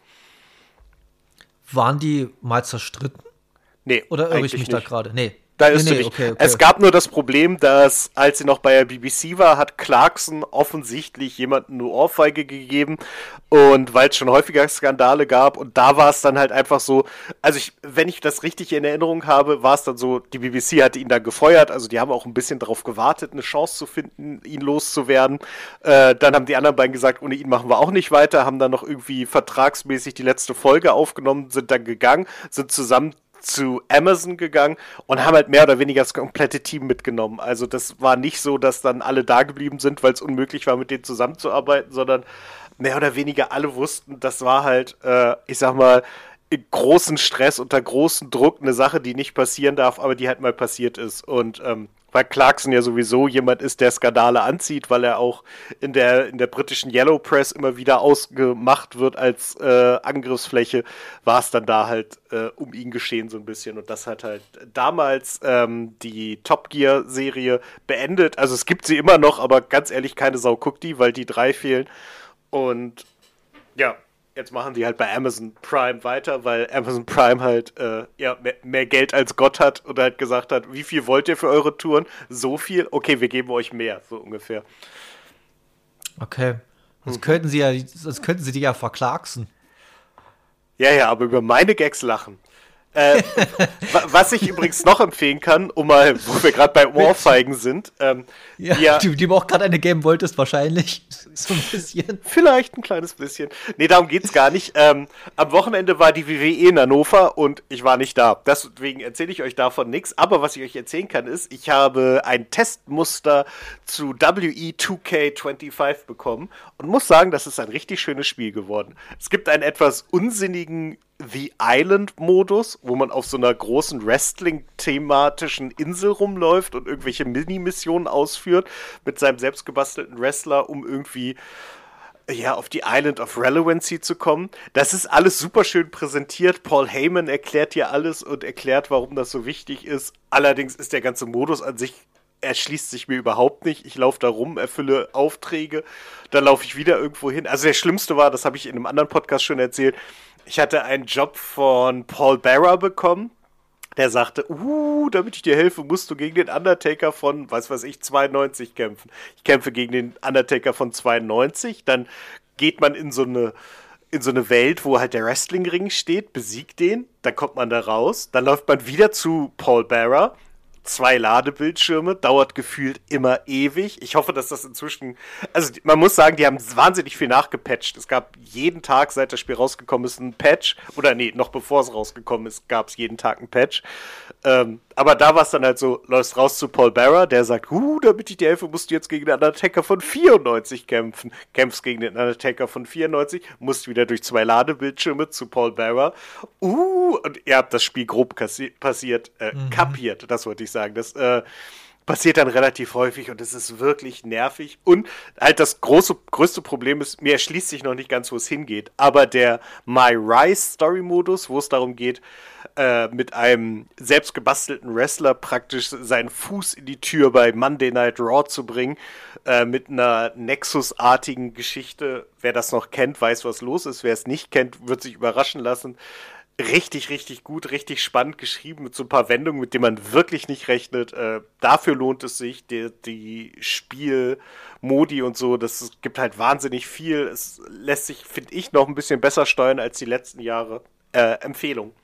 Waren die mal zerstritten? Nee. Oder irre ich mich da gerade? Nee. Da ist du nicht. Okay. Es gab nur das Problem, dass, als sie noch bei der BBC war, hat Clarkson offensichtlich jemandem eine Ohrfeige gegeben. Und weil es schon häufiger Skandale gab. Und da war es dann halt einfach so, also wenn ich das richtig in Erinnerung habe, war es dann so, die BBC hatte ihn dann gefeuert. Also die haben auch ein bisschen darauf gewartet, eine Chance zu finden, ihn loszuwerden. Dann haben die anderen beiden gesagt, ohne ihn machen wir auch nicht weiter. Haben dann noch irgendwie vertragsmäßig die letzte Folge aufgenommen, sind dann gegangen, sind zusammen zu Amazon gegangen und haben halt mehr oder weniger das komplette Team mitgenommen. Also das war nicht so, dass dann alle da geblieben sind, weil es unmöglich war, mit denen zusammenzuarbeiten, sondern mehr oder weniger alle wussten, das war halt, ich sag mal, in großen Stress, unter großem Druck eine Sache, die nicht passieren darf, aber die halt mal passiert ist. Und weil Clarkson ja sowieso jemand ist, der Skandale anzieht, weil er auch in der britischen Yellow Press immer wieder ausgemacht wird als Angriffsfläche, war es dann da halt um ihn geschehen so ein bisschen. Und das hat halt damals die Top Gear-Serie beendet. Also es gibt sie immer noch, aber ganz ehrlich, keine Sau guckt die, weil die 3 fehlen. Und ja, jetzt machen die halt bei Amazon Prime weiter, weil Amazon Prime halt mehr Geld als Gott hat und halt gesagt hat, wie viel wollt ihr für eure Touren? So viel? Okay, wir geben euch mehr, so ungefähr. Okay. Sonst könnten sie die ja verklagsen. Ja, aber über meine Gags lachen. Was ich übrigens noch empfehlen kann, wo wir gerade bei Ohrfeigen sind. Die du auch gerade eine geben wolltest, wahrscheinlich. So ein bisschen. Vielleicht ein kleines bisschen. Nee, darum geht's gar nicht. Am Wochenende war die WWE in Hannover und ich war nicht da. Deswegen erzähle ich euch davon nichts. Aber was ich euch erzählen kann, ist, ich habe ein Testmuster zu WE2K25 bekommen und muss sagen, das ist ein richtig schönes Spiel geworden. Es gibt einen etwas unsinnigen The Island-Modus, wo man auf so einer großen Wrestling-thematischen Insel rumläuft und irgendwelche Mini-Missionen ausführt mit seinem selbstgebastelten Wrestler, um irgendwie auf die Island of Relevancy zu kommen. Das ist alles super schön präsentiert. Paul Heyman erklärt hier alles und erklärt, warum das so wichtig ist. Allerdings ist der ganze Modus an sich erschließt sich mir überhaupt nicht. Ich laufe da rum, erfülle Aufträge, dann laufe ich wieder irgendwo hin. Also der Schlimmste war, das habe ich in einem anderen Podcast schon erzählt, ich hatte einen Job von Paul Bearer bekommen. Der sagte, damit ich dir helfe, musst du gegen den Undertaker von, 92 kämpfen. Ich kämpfe gegen den Undertaker von 92. Dann geht man in so eine Welt, wo halt der Wrestlingring steht, besiegt den, dann kommt man da raus, dann läuft man wieder zu Paul Bearer. 2 Ladebildschirme, dauert gefühlt immer ewig. Ich hoffe, dass das inzwischen, also man muss sagen, die haben wahnsinnig viel nachgepatcht. Es gab jeden Tag, seit das Spiel rausgekommen ist, ein Patch. Oder nee, noch bevor es rausgekommen ist, gab es jeden Tag ein Patch. Aber da war es dann halt so, läufst raus zu Paul Bearer, der sagt, damit ich dir helfe, musst du jetzt gegen den Undertaker von 94 kämpfen. Kämpfst gegen den Undertaker von 94, musst wieder durch 2 Ladebildschirme zu Paul Bearer. Und ihr habt das Spiel grob kapiert, das wollte ich sagen. Das passiert dann relativ häufig und es ist wirklich nervig. Und halt das größte Problem ist, mir erschließt sich noch nicht ganz, wo es hingeht. Aber der My Rise Story-Modus, wo es darum geht, mit einem selbst gebastelten Wrestler praktisch seinen Fuß in die Tür bei Monday Night Raw zu bringen, mit einer Nexus-artigen Geschichte. Wer das noch kennt, weiß, was los ist. Wer es nicht kennt, wird sich überraschen lassen. Richtig, richtig gut, richtig spannend geschrieben mit so ein paar Wendungen, mit denen man wirklich nicht rechnet. Dafür lohnt es sich, die Spielmodi und so, das gibt halt wahnsinnig viel. Es lässt sich, finde ich, noch ein bisschen besser steuern als die letzten Jahre. Empfehlung.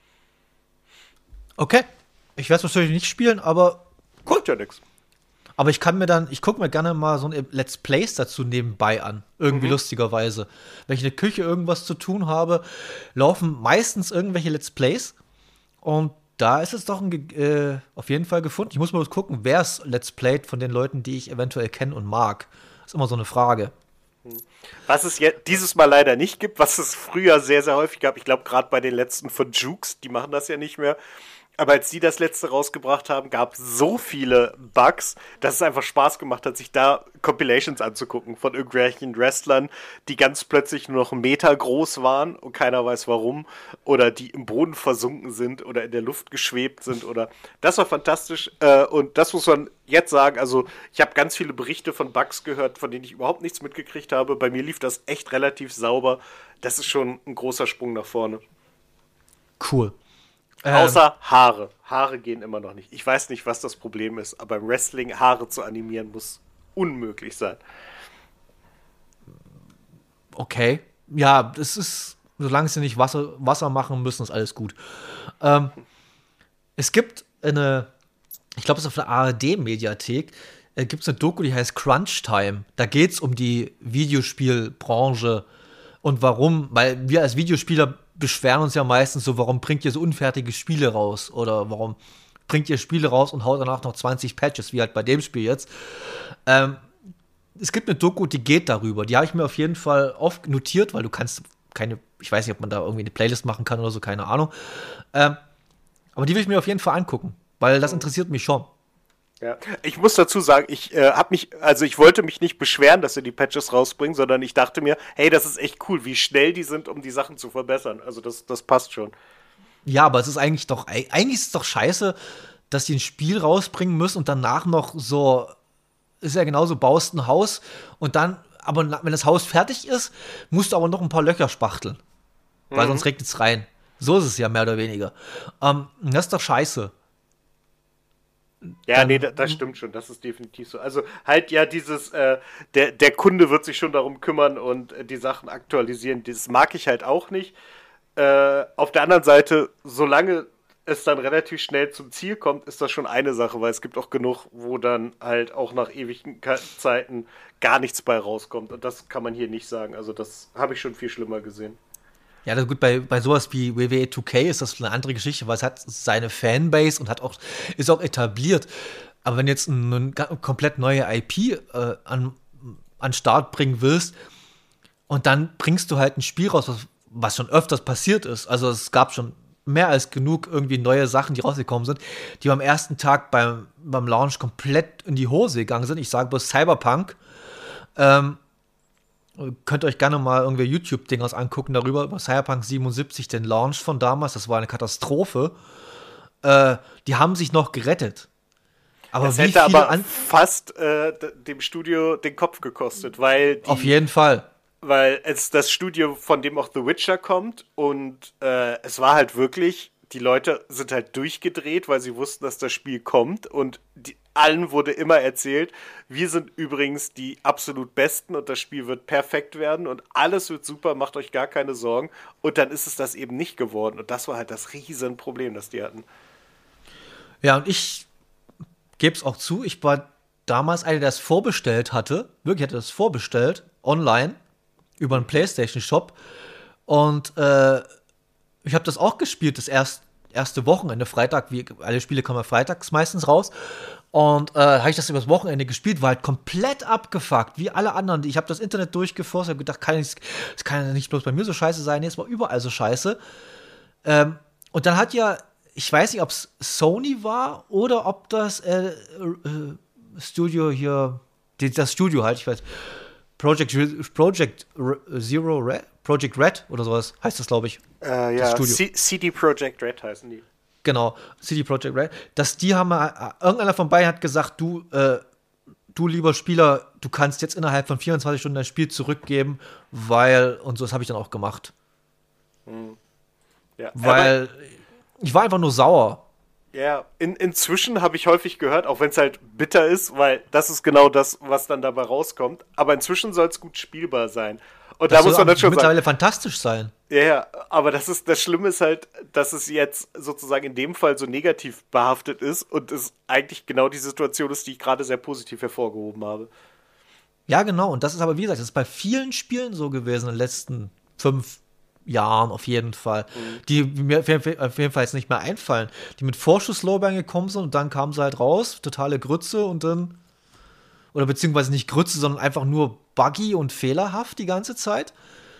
Okay. Ich werde es natürlich nicht spielen, aber Kommt ja nix. Aber ich gucke mir gerne mal so ein Let's Plays dazu nebenbei an. Irgendwie lustigerweise. Wenn ich in der Küche irgendwas zu tun habe, laufen meistens irgendwelche Let's Plays. Und da ist es doch auf jeden Fall gefunden. Ich muss mal gucken, wer es Let's Playt von den Leuten, die ich eventuell kenne und mag. Ist immer so eine Frage. Was es dieses Mal leider nicht gibt, was es früher sehr, sehr häufig gab. Ich glaube, gerade bei den letzten von Jukes, die machen das ja nicht mehr. Aber als die das letzte rausgebracht haben, gab es so viele Bugs, dass es einfach Spaß gemacht hat, sich da Compilations anzugucken von irgendwelchen Wrestlern, die ganz plötzlich nur noch 1 Meter groß waren und keiner weiß warum. Oder die im Boden versunken sind oder in der Luft geschwebt sind. Das war fantastisch. Und das muss man jetzt sagen. Also ich habe ganz viele Berichte von Bugs gehört, von denen ich überhaupt nichts mitgekriegt habe. Bei mir lief das echt relativ sauber. Das ist schon ein großer Sprung nach vorne. Cool. Außer Haare. Haare gehen immer noch nicht. Ich weiß nicht, was das Problem ist, aber beim Wrestling Haare zu animieren muss unmöglich sein. Okay. Ja, das ist, solange sie nicht Wasser machen müssen, ist alles gut. Es gibt ich glaube, es ist auf der ARD-Mediathek, gibt es eine Doku, die heißt Crunch Time. Da geht es um die Videospielbranche und warum, weil wir als Videospieler beschweren uns ja meistens so, warum bringt ihr so unfertige Spiele raus? Oder warum bringt ihr Spiele raus und haut danach noch 20 Patches, wie halt bei dem Spiel jetzt. Es gibt eine Doku, die geht darüber. Die habe ich mir auf jeden Fall oft notiert, weil du kannst ich weiß nicht, ob man da irgendwie eine Playlist machen kann oder so, keine Ahnung. Aber die will ich mir auf jeden Fall angucken, weil das interessiert mich schon. Ja, ich muss dazu sagen, ich wollte mich nicht beschweren, dass sie die Patches rausbringen, sondern ich dachte mir, hey, das ist echt cool, wie schnell die sind, um die Sachen zu verbessern. Also das passt schon. Ja, aber es ist eigentlich ist es doch scheiße, dass die ein Spiel rausbringen müssen und danach noch so, ist ja genauso, baust ein Haus und dann, aber wenn das Haus fertig ist, musst du aber noch ein paar Löcher spachteln. weil sonst regnet es rein. So ist es ja mehr oder weniger. Das ist doch scheiße. Ja, nee, das stimmt schon, das ist definitiv so. Also halt ja dieses, der Kunde wird sich schon darum kümmern und die Sachen aktualisieren, das mag ich halt auch nicht. Auf der anderen Seite, solange es dann relativ schnell zum Ziel kommt, ist das schon eine Sache, weil es gibt auch genug, wo dann halt auch nach ewigen Zeiten gar nichts bei rauskommt. Und das kann man hier nicht sagen. Also das habe ich schon viel schlimmer gesehen. Ja, gut, bei sowas wie WWE 2K ist das eine andere Geschichte, weil es hat seine Fanbase und ist auch etabliert. Aber wenn du jetzt eine komplett neue IP an Start bringen willst und dann bringst du halt ein Spiel raus, was schon öfters passiert ist. Also es gab schon mehr als genug irgendwie neue Sachen, die rausgekommen sind, die am ersten Tag beim Launch komplett in die Hose gegangen sind. Ich sage bloß Cyberpunk. Könnt ihr euch gerne mal irgendwie YouTube-Dingers angucken darüber, über Cyberpunk 77, den Launch von damals. Das war eine Katastrophe. Die haben sich noch gerettet. Aber das wie hätte viele aber fast dem Studio den Kopf gekostet, weil auf jeden Fall. Weil es das Studio, von dem auch The Witcher kommt, und es war halt wirklich, die Leute sind halt durchgedreht, weil sie wussten, dass das Spiel kommt, und allen wurde immer erzählt, wir sind übrigens die absolut Besten und das Spiel wird perfekt werden und alles wird super, macht euch gar keine Sorgen, und dann ist es das eben nicht geworden, und das war halt das Riesenproblem, das die hatten. Ja, und ich gebe es auch zu, ich war damals einer, der es vorbestellt hatte, wirklich hatte das vorbestellt, online, über einen PlayStation-Shop. Und ich habe das auch gespielt, das erste Wochenende, Freitag, wie alle Spiele kommen ja freitags meistens raus. Und habe ich das übers Wochenende gespielt, war halt komplett abgefuckt, wie alle anderen. Ich habe das Internet durchgeforscht, habe gedacht, das kann ja nicht bloß bei mir so scheiße sein, nee, es war überall so scheiße. Und dann hat ja, ich weiß nicht, ob es Sony war oder ob das Studio hier, das Studio halt, ich weiß, Project Zero Red, Project Red oder sowas heißt das, glaube ich. Ja, CD Projekt Red heißen die. Genau, CD Projekt Red. Dass die haben, irgendeiner von beiden hat gesagt, du lieber Spieler, du kannst jetzt innerhalb von 24 Stunden dein Spiel zurückgeben, und so, das habe ich dann auch gemacht. Ja, weil ich war einfach nur sauer. Ja, inzwischen habe ich häufig gehört, auch wenn es halt bitter ist, weil das ist genau das, was dann dabei rauskommt, aber inzwischen soll es gut spielbar sein. Und das da muss man dann schon mittlerweile fantastisch sein. Ja, aber das Schlimme ist halt, dass es jetzt sozusagen in dem Fall so negativ behaftet ist und es eigentlich genau die Situation ist, die ich gerade sehr positiv hervorgehoben habe. Ja, genau. Und das ist aber, wie gesagt, das ist bei vielen Spielen so gewesen in den letzten 5 Jahren auf jeden Fall, die mir auf jeden Fall jetzt nicht mehr einfallen, die mit Vorschusslorbeeren gekommen sind und dann kamen sie halt raus, totale Grütze und dann, oder beziehungsweise nicht Grütze, sondern einfach nur buggy und fehlerhaft die ganze Zeit.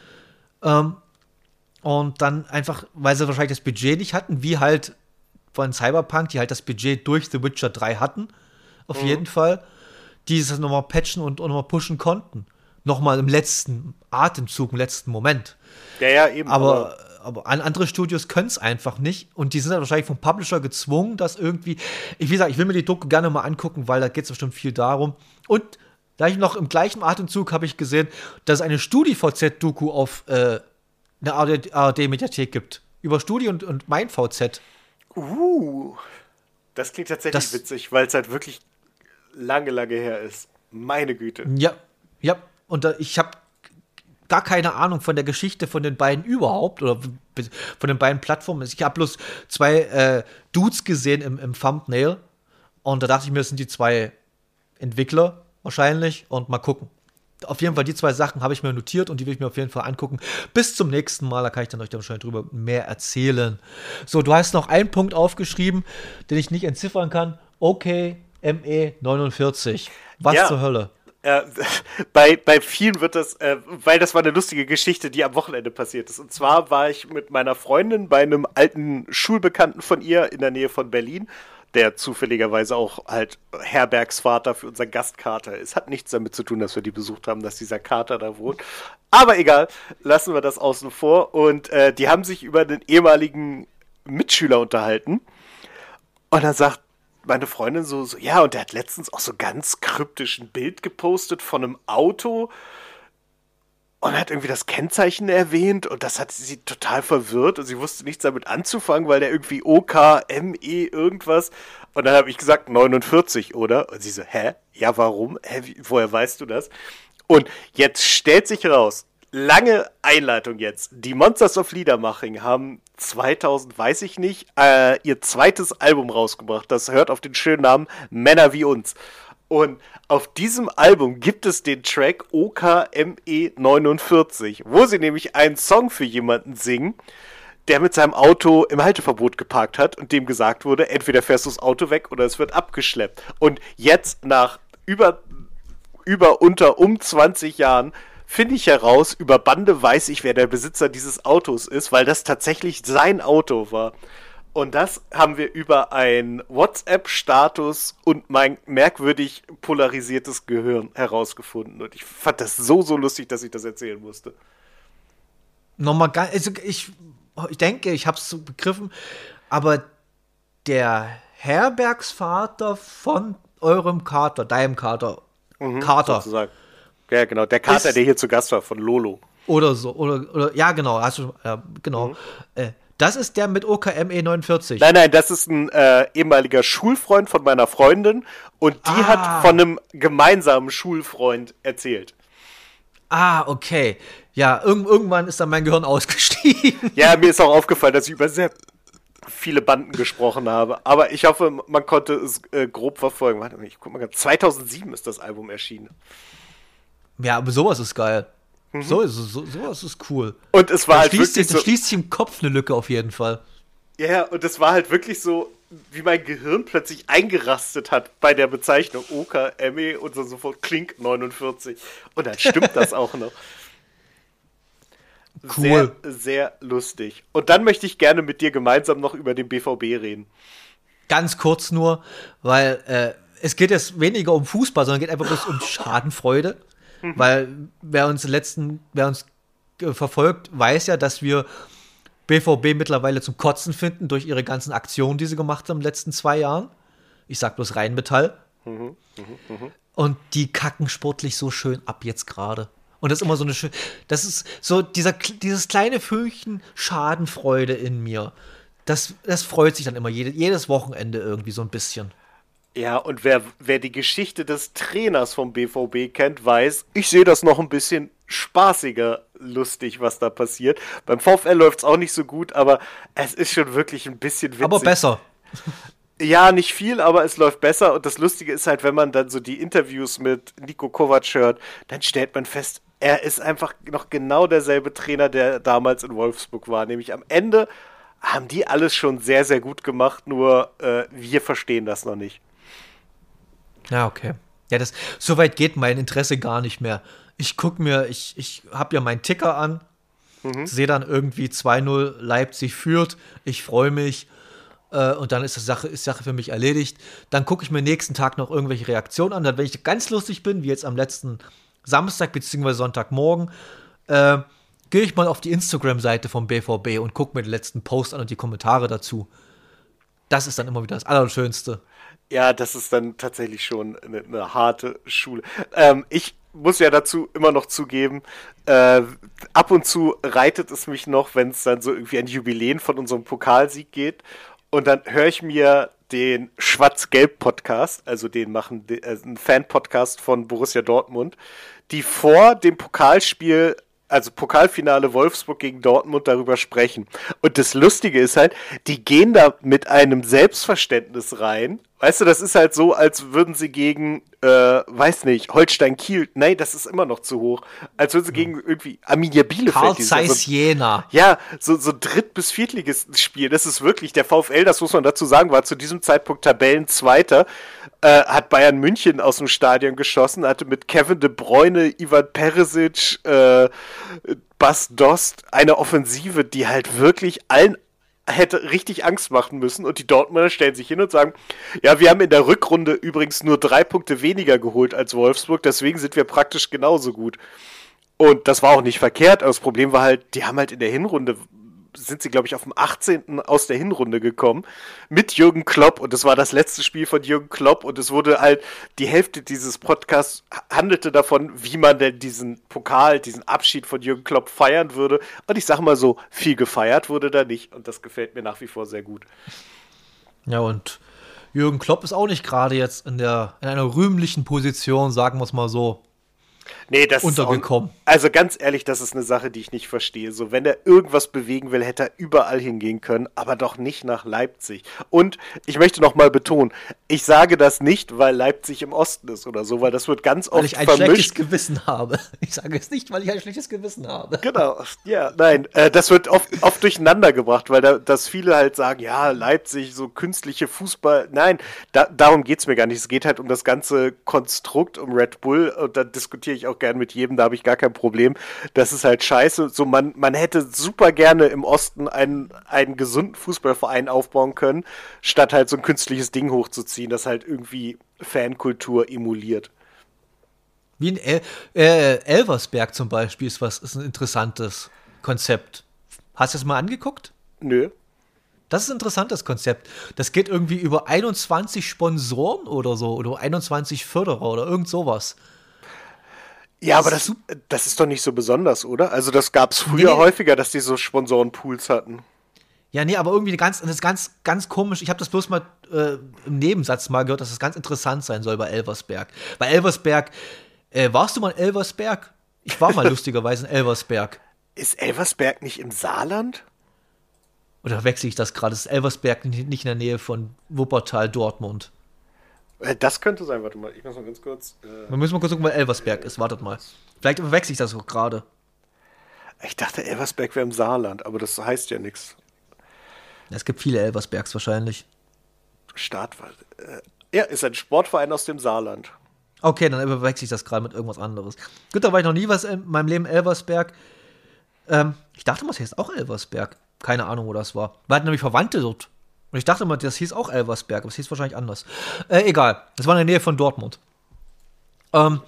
Und dann einfach, weil sie wahrscheinlich das Budget nicht hatten, wie halt von Cyberpunk, die halt das Budget durch The Witcher 3 hatten, auf jeden Fall, die es nochmal patchen und nochmal pushen konnten. Nochmal im letzten Atemzug, im letzten Moment. Ja, eben. Aber andere Studios können es einfach nicht. Und die sind dann wahrscheinlich vom Publisher gezwungen, das irgendwie. Wie gesagt, ich will mir die Doku gerne mal angucken, weil da geht es bestimmt viel darum. Und gleich noch im gleichen Atemzug habe ich gesehen, dass es eine StudiVZ-Doku auf eine ARD-Mediathek gibt. Über Studi und mein VZ. Das klingt tatsächlich witzig, weil es halt wirklich lange, lange her ist. Meine Güte. Ja. Und ich habe gar keine Ahnung von der Geschichte von den beiden überhaupt oder von den beiden Plattformen. Ich habe bloß 2 Dudes gesehen im Thumbnail und da dachte ich mir, das sind die 2 Entwickler wahrscheinlich und mal gucken. Auf jeden Fall die 2 Sachen habe ich mir notiert und die will ich mir auf jeden Fall angucken. Bis zum nächsten Mal, da kann ich dann euch dann wahrscheinlich drüber mehr erzählen. So, du hast noch einen Punkt aufgeschrieben, den ich nicht entziffern kann. Okay, ME49. Was zur Hölle? Bei vielen wird das, weil das war eine lustige Geschichte, die am Wochenende passiert ist. Und zwar war ich mit meiner Freundin bei einem alten Schulbekannten von ihr in der Nähe von Berlin, der zufälligerweise auch halt Herbergsvater für unseren Gastkater ist. Hat nichts damit zu tun, dass wir die besucht haben, dass dieser Kater da wohnt. Aber egal, lassen wir das außen vor. Und die haben sich über den ehemaligen Mitschüler unterhalten. Und dann sagt meine Freundin so, ja, und der hat letztens auch so ganz kryptisch ein Bild gepostet von einem Auto, und hat irgendwie das Kennzeichen erwähnt und das hat sie total verwirrt und sie wusste nichts damit anzufangen, weil der irgendwie OKME irgendwas und dann habe ich gesagt 49, oder? Und sie so, hä? Ja, warum? Woher weißt du das? Und jetzt stellt sich raus, lange Einleitung jetzt, die Monsters of Liedermaching haben 2000, weiß ich nicht, ihr zweites Album rausgebracht, das hört auf den schönen Namen Männer wie uns. Und auf diesem Album gibt es den Track OKME 49, wo sie nämlich einen Song für jemanden singen, der mit seinem Auto im Halteverbot geparkt hat und dem gesagt wurde, entweder fährst du das Auto weg oder es wird abgeschleppt. Und jetzt nach um 20 Jahren finde ich heraus, über Bande weiß ich, wer der Besitzer dieses Autos ist, weil das tatsächlich sein Auto war. Und das haben wir über einen WhatsApp-Status und mein merkwürdig polarisiertes Gehirn herausgefunden. Und ich fand das so, so lustig, dass ich das erzählen musste. Nochmal also ich denke, ich habe es so begriffen, aber der Herbergsvater von eurem Kater, deinem Kater, Kater. Sozusagen. Ja, genau, der Kater, der hier zu Gast war, von Lolo. Oder so, oder ja, genau, hast du, ja, genau. Das ist der mit OKME 49. Nein, das ist ein ehemaliger Schulfreund von meiner Freundin und die hat von einem gemeinsamen Schulfreund erzählt. Okay. Ja, irgendwann ist dann mein Gehirn ausgestiegen. Ja, mir ist auch aufgefallen, dass ich über sehr viele Banden gesprochen habe. Aber ich hoffe, man konnte es grob verfolgen. Warte, ich guck mal, 2007 ist das Album erschienen. Ja, aber sowas ist geil. Sowas ist cool. Und es war halt wirklich so, das schließt sich im Kopf eine Lücke auf jeden Fall. Ja, und es war halt wirklich so, wie mein Gehirn plötzlich eingerastet hat bei der Bezeichnung OKME und so sofort Klink 49. Und dann stimmt das auch noch. Cool. Sehr, sehr lustig. Und dann möchte ich gerne mit dir gemeinsam noch über den BVB reden. Ganz kurz nur, weil es geht jetzt weniger um Fußball, sondern geht einfach bloß um Schadenfreude. Weil wer uns verfolgt, weiß ja, dass wir BVB mittlerweile zum Kotzen finden durch ihre ganzen Aktionen, die sie gemacht haben in den letzten 2 Jahren. Ich sag bloß Rheinmetall. Und die kacken sportlich so schön ab jetzt gerade. Und das ist immer so das ist so dieses kleine Fünkchen Schadenfreude in mir. Das freut sich dann immer jedes Wochenende irgendwie so ein bisschen. Ja, und wer die Geschichte des Trainers vom BVB kennt, weiß, ich sehe das noch ein bisschen spaßiger lustig, was da passiert. Beim VfL läuft es auch nicht so gut, aber es ist schon wirklich ein bisschen witzig. Aber besser. Ja, nicht viel, aber es läuft besser. Und das Lustige ist halt, wenn man dann so die Interviews mit Niko Kovac hört, dann stellt man fest, er ist einfach noch genau derselbe Trainer, der damals in Wolfsburg war. Nämlich am Ende haben die alles schon sehr, sehr gut gemacht, nur wir verstehen das noch nicht. Ja, okay. Ja, so weit geht mein Interesse gar nicht mehr. Ich habe ja meinen Ticker an, sehe dann irgendwie 2-0 Leipzig führt, ich freue mich und dann ist Sache für mich erledigt. Dann gucke ich mir nächsten Tag noch irgendwelche Reaktionen an. Dann, wenn ich ganz lustig bin, wie jetzt am letzten Samstag bzw. Sonntagmorgen, gehe ich mal auf die Instagram-Seite vom BVB und gucke mir den letzten Post an und die Kommentare dazu. Das ist dann immer wieder das Allerschönste. Ja, das ist dann tatsächlich schon eine harte Schule. Ich muss ja dazu immer noch zugeben, ab und zu reitet es mich noch, wenn es dann so irgendwie an Jubiläen von unserem Pokalsieg geht. Und dann höre ich mir den Schwarz-Gelb-Podcast, also den machen einen Fan-Podcast von Borussia Dortmund, die vor dem Pokalspiel, also Pokalfinale Wolfsburg gegen Dortmund, darüber sprechen. Und das Lustige ist halt, die gehen da mit einem Selbstverständnis rein. Weißt du, das ist halt so, als würden sie gegen, weiß nicht, Holstein Kiel, nein, das ist immer noch zu hoch, als würden sie gegen irgendwie Arminia Bielefeld. Carl Zeiss Jena. Ja, so Dritt- bis Viertligisten-Spiel, das ist wirklich, der VfL, das muss man dazu sagen, war zu diesem Zeitpunkt Tabellenzweiter, hat Bayern München aus dem Stadion geschossen, hatte mit Kevin De Bruyne, Ivan Perisic, Bas Dost eine Offensive, die halt wirklich allen hätte richtig Angst machen müssen und die Dortmunder stellen sich hin und sagen, ja, wir haben in der Rückrunde übrigens nur 3 Punkte weniger geholt als Wolfsburg, deswegen sind wir praktisch genauso gut. Und das war auch nicht verkehrt, aber das Problem war halt, die haben halt in der Hinrunde sind sie, glaube ich, auf dem 18. aus der Hinrunde gekommen mit Jürgen Klopp und es war das letzte Spiel von Jürgen Klopp und es wurde halt, die Hälfte dieses Podcasts handelte davon, wie man denn diesen Pokal, diesen Abschied von Jürgen Klopp feiern würde und ich sag mal so, viel gefeiert wurde da nicht und das gefällt mir nach wie vor sehr gut. Ja, und Jürgen Klopp ist auch nicht gerade jetzt in einer rühmlichen Position, sagen wir es mal so. Nee, das untergekommen. Ist auch, also ganz ehrlich, das ist eine Sache, die ich nicht verstehe. So, wenn er irgendwas bewegen will, hätte er überall hingehen können, aber doch nicht nach Leipzig. Und ich möchte noch mal betonen, ich sage das nicht, weil Leipzig im Osten ist oder so, weil das wird ganz oft vermischt. Weil ich ein schlechtes Gewissen habe. Ich sage es nicht, weil ich ein schlechtes Gewissen habe. Genau, ja, nein, das wird oft durcheinander gebracht, weil dass viele halt sagen, ja, Leipzig, so künstliche Fußball. Nein, darum geht's mir gar nicht. Es geht halt um das ganze Konstrukt, um Red Bull und da diskutiere ich auch gern mit jedem, da habe ich gar kein Problem. Das ist halt scheiße. So, man hätte super gerne im Osten einen gesunden Fußballverein aufbauen können, statt halt so ein künstliches Ding hochzuziehen, das halt irgendwie Fankultur emuliert. Wie in Elversberg zum Beispiel ist ein interessantes Konzept. Hast du es mal angeguckt? Nö. Das ist ein interessantes Konzept. Das geht irgendwie über 21 Sponsoren oder so, oder 21 Förderer oder irgend sowas. Ja, aber das ist doch nicht so besonders, oder? Also das gab es früher häufiger, dass die so Sponsorenpools hatten. Ja, nee, aber irgendwie das ist ganz komisch. Ich habe das bloß mal im Nebensatz mal gehört, dass das ganz interessant sein soll bei Elversberg. Bei Elversberg, warst du mal in Elversberg? Ich war mal lustigerweise in Elversberg. Ist Elversberg nicht im Saarland? Oder wechsle ich das gerade? Ist Elversberg nicht in der Nähe von Wuppertal, Dortmund? Das könnte sein, warte mal, ich muss mal ganz kurz. Wir müssen mal kurz gucken, wo Elversberg ist, wartet mal. Vielleicht verwechsel ich das auch gerade. Ich dachte, Elversberg wäre im Saarland, aber das heißt ja nichts. Es gibt viele Elversbergs wahrscheinlich. Startwald. Ja, ist ein Sportverein aus dem Saarland. Okay, dann verwechsel ich das gerade mit irgendwas anderes. Gut, da war ich noch nie was in meinem Leben Elversberg. Ich dachte mal, das hieß auch Elversberg. Keine Ahnung, wo das war. Wir hatten nämlich Verwandte dort. Und ich dachte mal, das hieß auch Elversberg, aber es hieß wahrscheinlich anders. Egal, das war in der Nähe von Dortmund. Ja,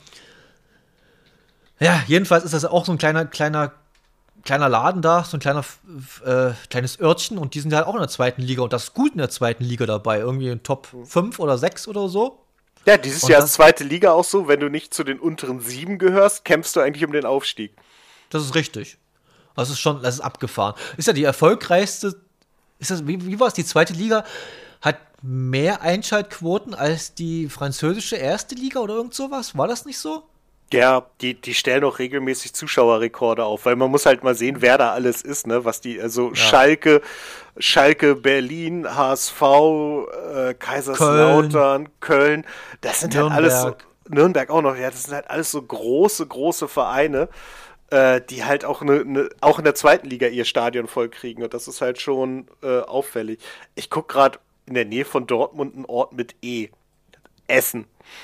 jedenfalls ist das auch so ein kleiner Laden da, so ein kleines Örtchen und die sind halt auch in der zweiten Liga und das ist gut in der zweiten Liga dabei, irgendwie in Top 5 oder 6 oder so. Ja, dieses Jahr ist zweite Liga auch so, wenn du nicht zu den unteren 7 gehörst, kämpfst du eigentlich um den Aufstieg. Das ist richtig. Das ist abgefahren. Ist ja die erfolgreichste, wie war es, die zweite Liga hat mehr Einschaltquoten als die französische erste Liga oder irgend sowas? War das nicht so? Ja, die stellen auch regelmäßig Zuschauerrekorde auf, weil man muss halt mal sehen, wer da alles ist, ne, was die, also ja. Schalke, Berlin, HSV, Kaiserslautern, Köln, das sind Nürnberg. Halt alles, Nürnberg auch noch, ja, das sind halt alles so große Vereine, die halt auch auch in der zweiten Liga ihr Stadion voll kriegen und das ist halt schon auffällig. Ich gucke gerade in der Nähe von Dortmund einen Ort mit E. Essen.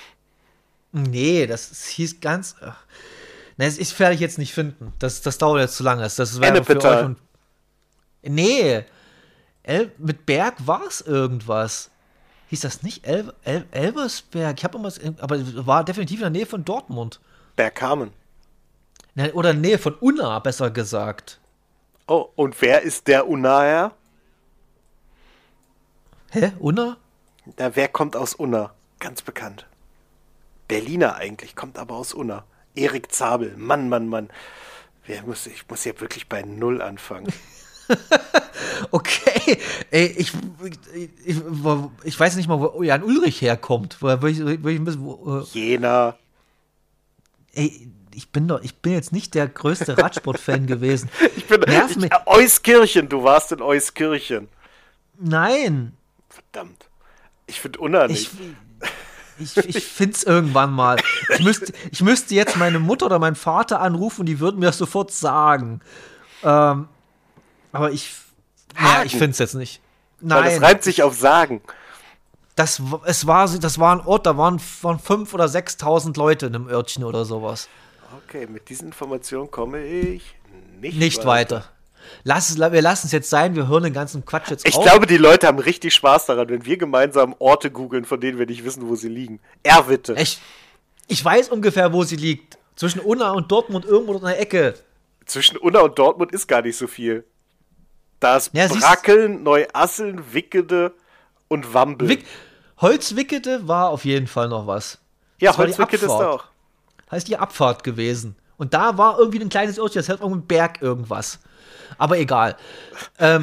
Nee, das hieß ganz. Ich werde ich jetzt nicht finden. Das dauert jetzt zu lange. Das wäre für euch und. Nee. Mit Berg war es irgendwas. Hieß das nicht Elversberg? Ich habe irgendwas. Aber war definitiv in der Nähe von Dortmund. Bergkamen. Oder in der Nähe von Unna, besser gesagt. Oh, und wer ist der Unnaer? Hä? Unna? Na, wer kommt aus Unna? Ganz bekannt. Berliner eigentlich, kommt aber aus Unna. Erik Zabel, Mann. Ich muss hier wirklich bei Null anfangen. Okay, ey, ich weiß nicht mal, wo Jan Ulrich herkommt. Jena. Ey, ich bin jetzt nicht der größte Radsport-Fan gewesen. Euskirchen, du warst in Euskirchen. Nein. Verdammt. Ich finde Unna nicht. Ich find's irgendwann mal. Ich müsste jetzt meine Mutter oder meinen Vater anrufen und die würden mir das sofort sagen. Aber ich find's jetzt nicht. Nein. Weil das reimt sich auf sagen. Das war ein Ort, da waren 5.000 oder 6.000 Leute in einem Örtchen oder sowas. Okay, mit diesen Informationen komme ich nicht weiter. Wir lassen es jetzt sein, wir hören den ganzen Quatsch jetzt auf. Ich glaube, die Leute haben richtig Spaß daran, wenn wir gemeinsam Orte googeln, von denen wir nicht wissen, wo sie liegen. Erwitte. Ich weiß ungefähr, wo sie liegt. Zwischen Unna und Dortmund, irgendwo in der Ecke. Zwischen Unna und Dortmund ist gar nicht so viel. Da ist Brackeln, Neuasseln, Wickede und Wambel. Holzwickede war auf jeden Fall noch was. Ja, Holzwickede ist da auch. Heißt die Abfahrt gewesen. Und da war irgendwie ein kleines Örtchen, das hat irgendein Berg irgendwas. Aber egal. Das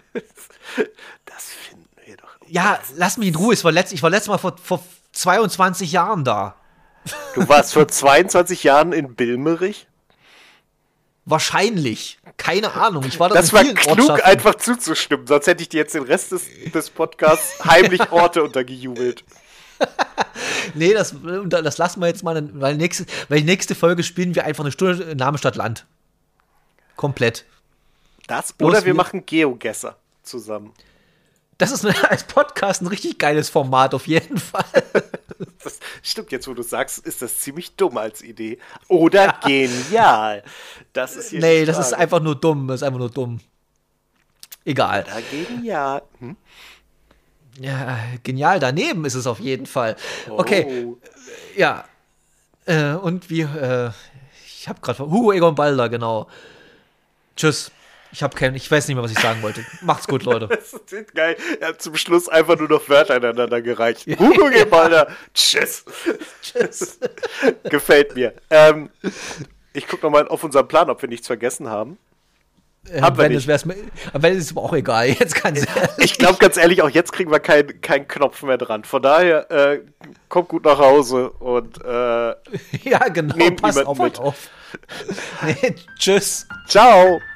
finden wir doch nicht. Ja, lass mich in Ruhe. Ich war letztes Mal vor 22 Jahren da. Du warst vor 22 Jahren in Bilmerich? Wahrscheinlich. Keine Ahnung. Ich war da das war klug, einfach zuzustimmen. Sonst hätte ich dir jetzt den Rest des Podcasts heimlich Orte untergejubelt. Nee, das lassen wir jetzt mal, weil die nächste Folge spielen wir einfach eine Stunde Name Stadt Land. Komplett. Oder wir machen Geogesser zusammen. Das ist als Podcast ein richtig geiles Format, auf jeden Fall. Das stimmt, jetzt wo du sagst, ist das ziemlich dumm als Idee. Oder genial. Das ist hier das ist einfach nur dumm. Das ist einfach nur dumm. Egal. Oder genial. Ja, genial daneben ist es auf jeden Fall. Okay. Ja. Und wie, ich habe gerade Hugo Egon Balder, genau. Tschüss. Ich weiß nicht mehr, was ich sagen wollte. Macht's gut, Leute. Das ist geil. Er hat zum Schluss einfach nur noch Wörter aneinander gereicht. Hugo Egon Balder. Tschüss. Tschüss. Gefällt mir. Ich gucke nochmal auf unseren Plan, ob wir nichts vergessen haben. Haben wir nicht. Wenn es aber auch egal. Jetzt kann's ich glaube ganz ehrlich, auch jetzt kriegen wir keinen Knopf mehr dran. Von daher, kommt gut nach Hause und ja, genau. Nehmt Passt niemanden auf. Nee, tschüss. Ciao.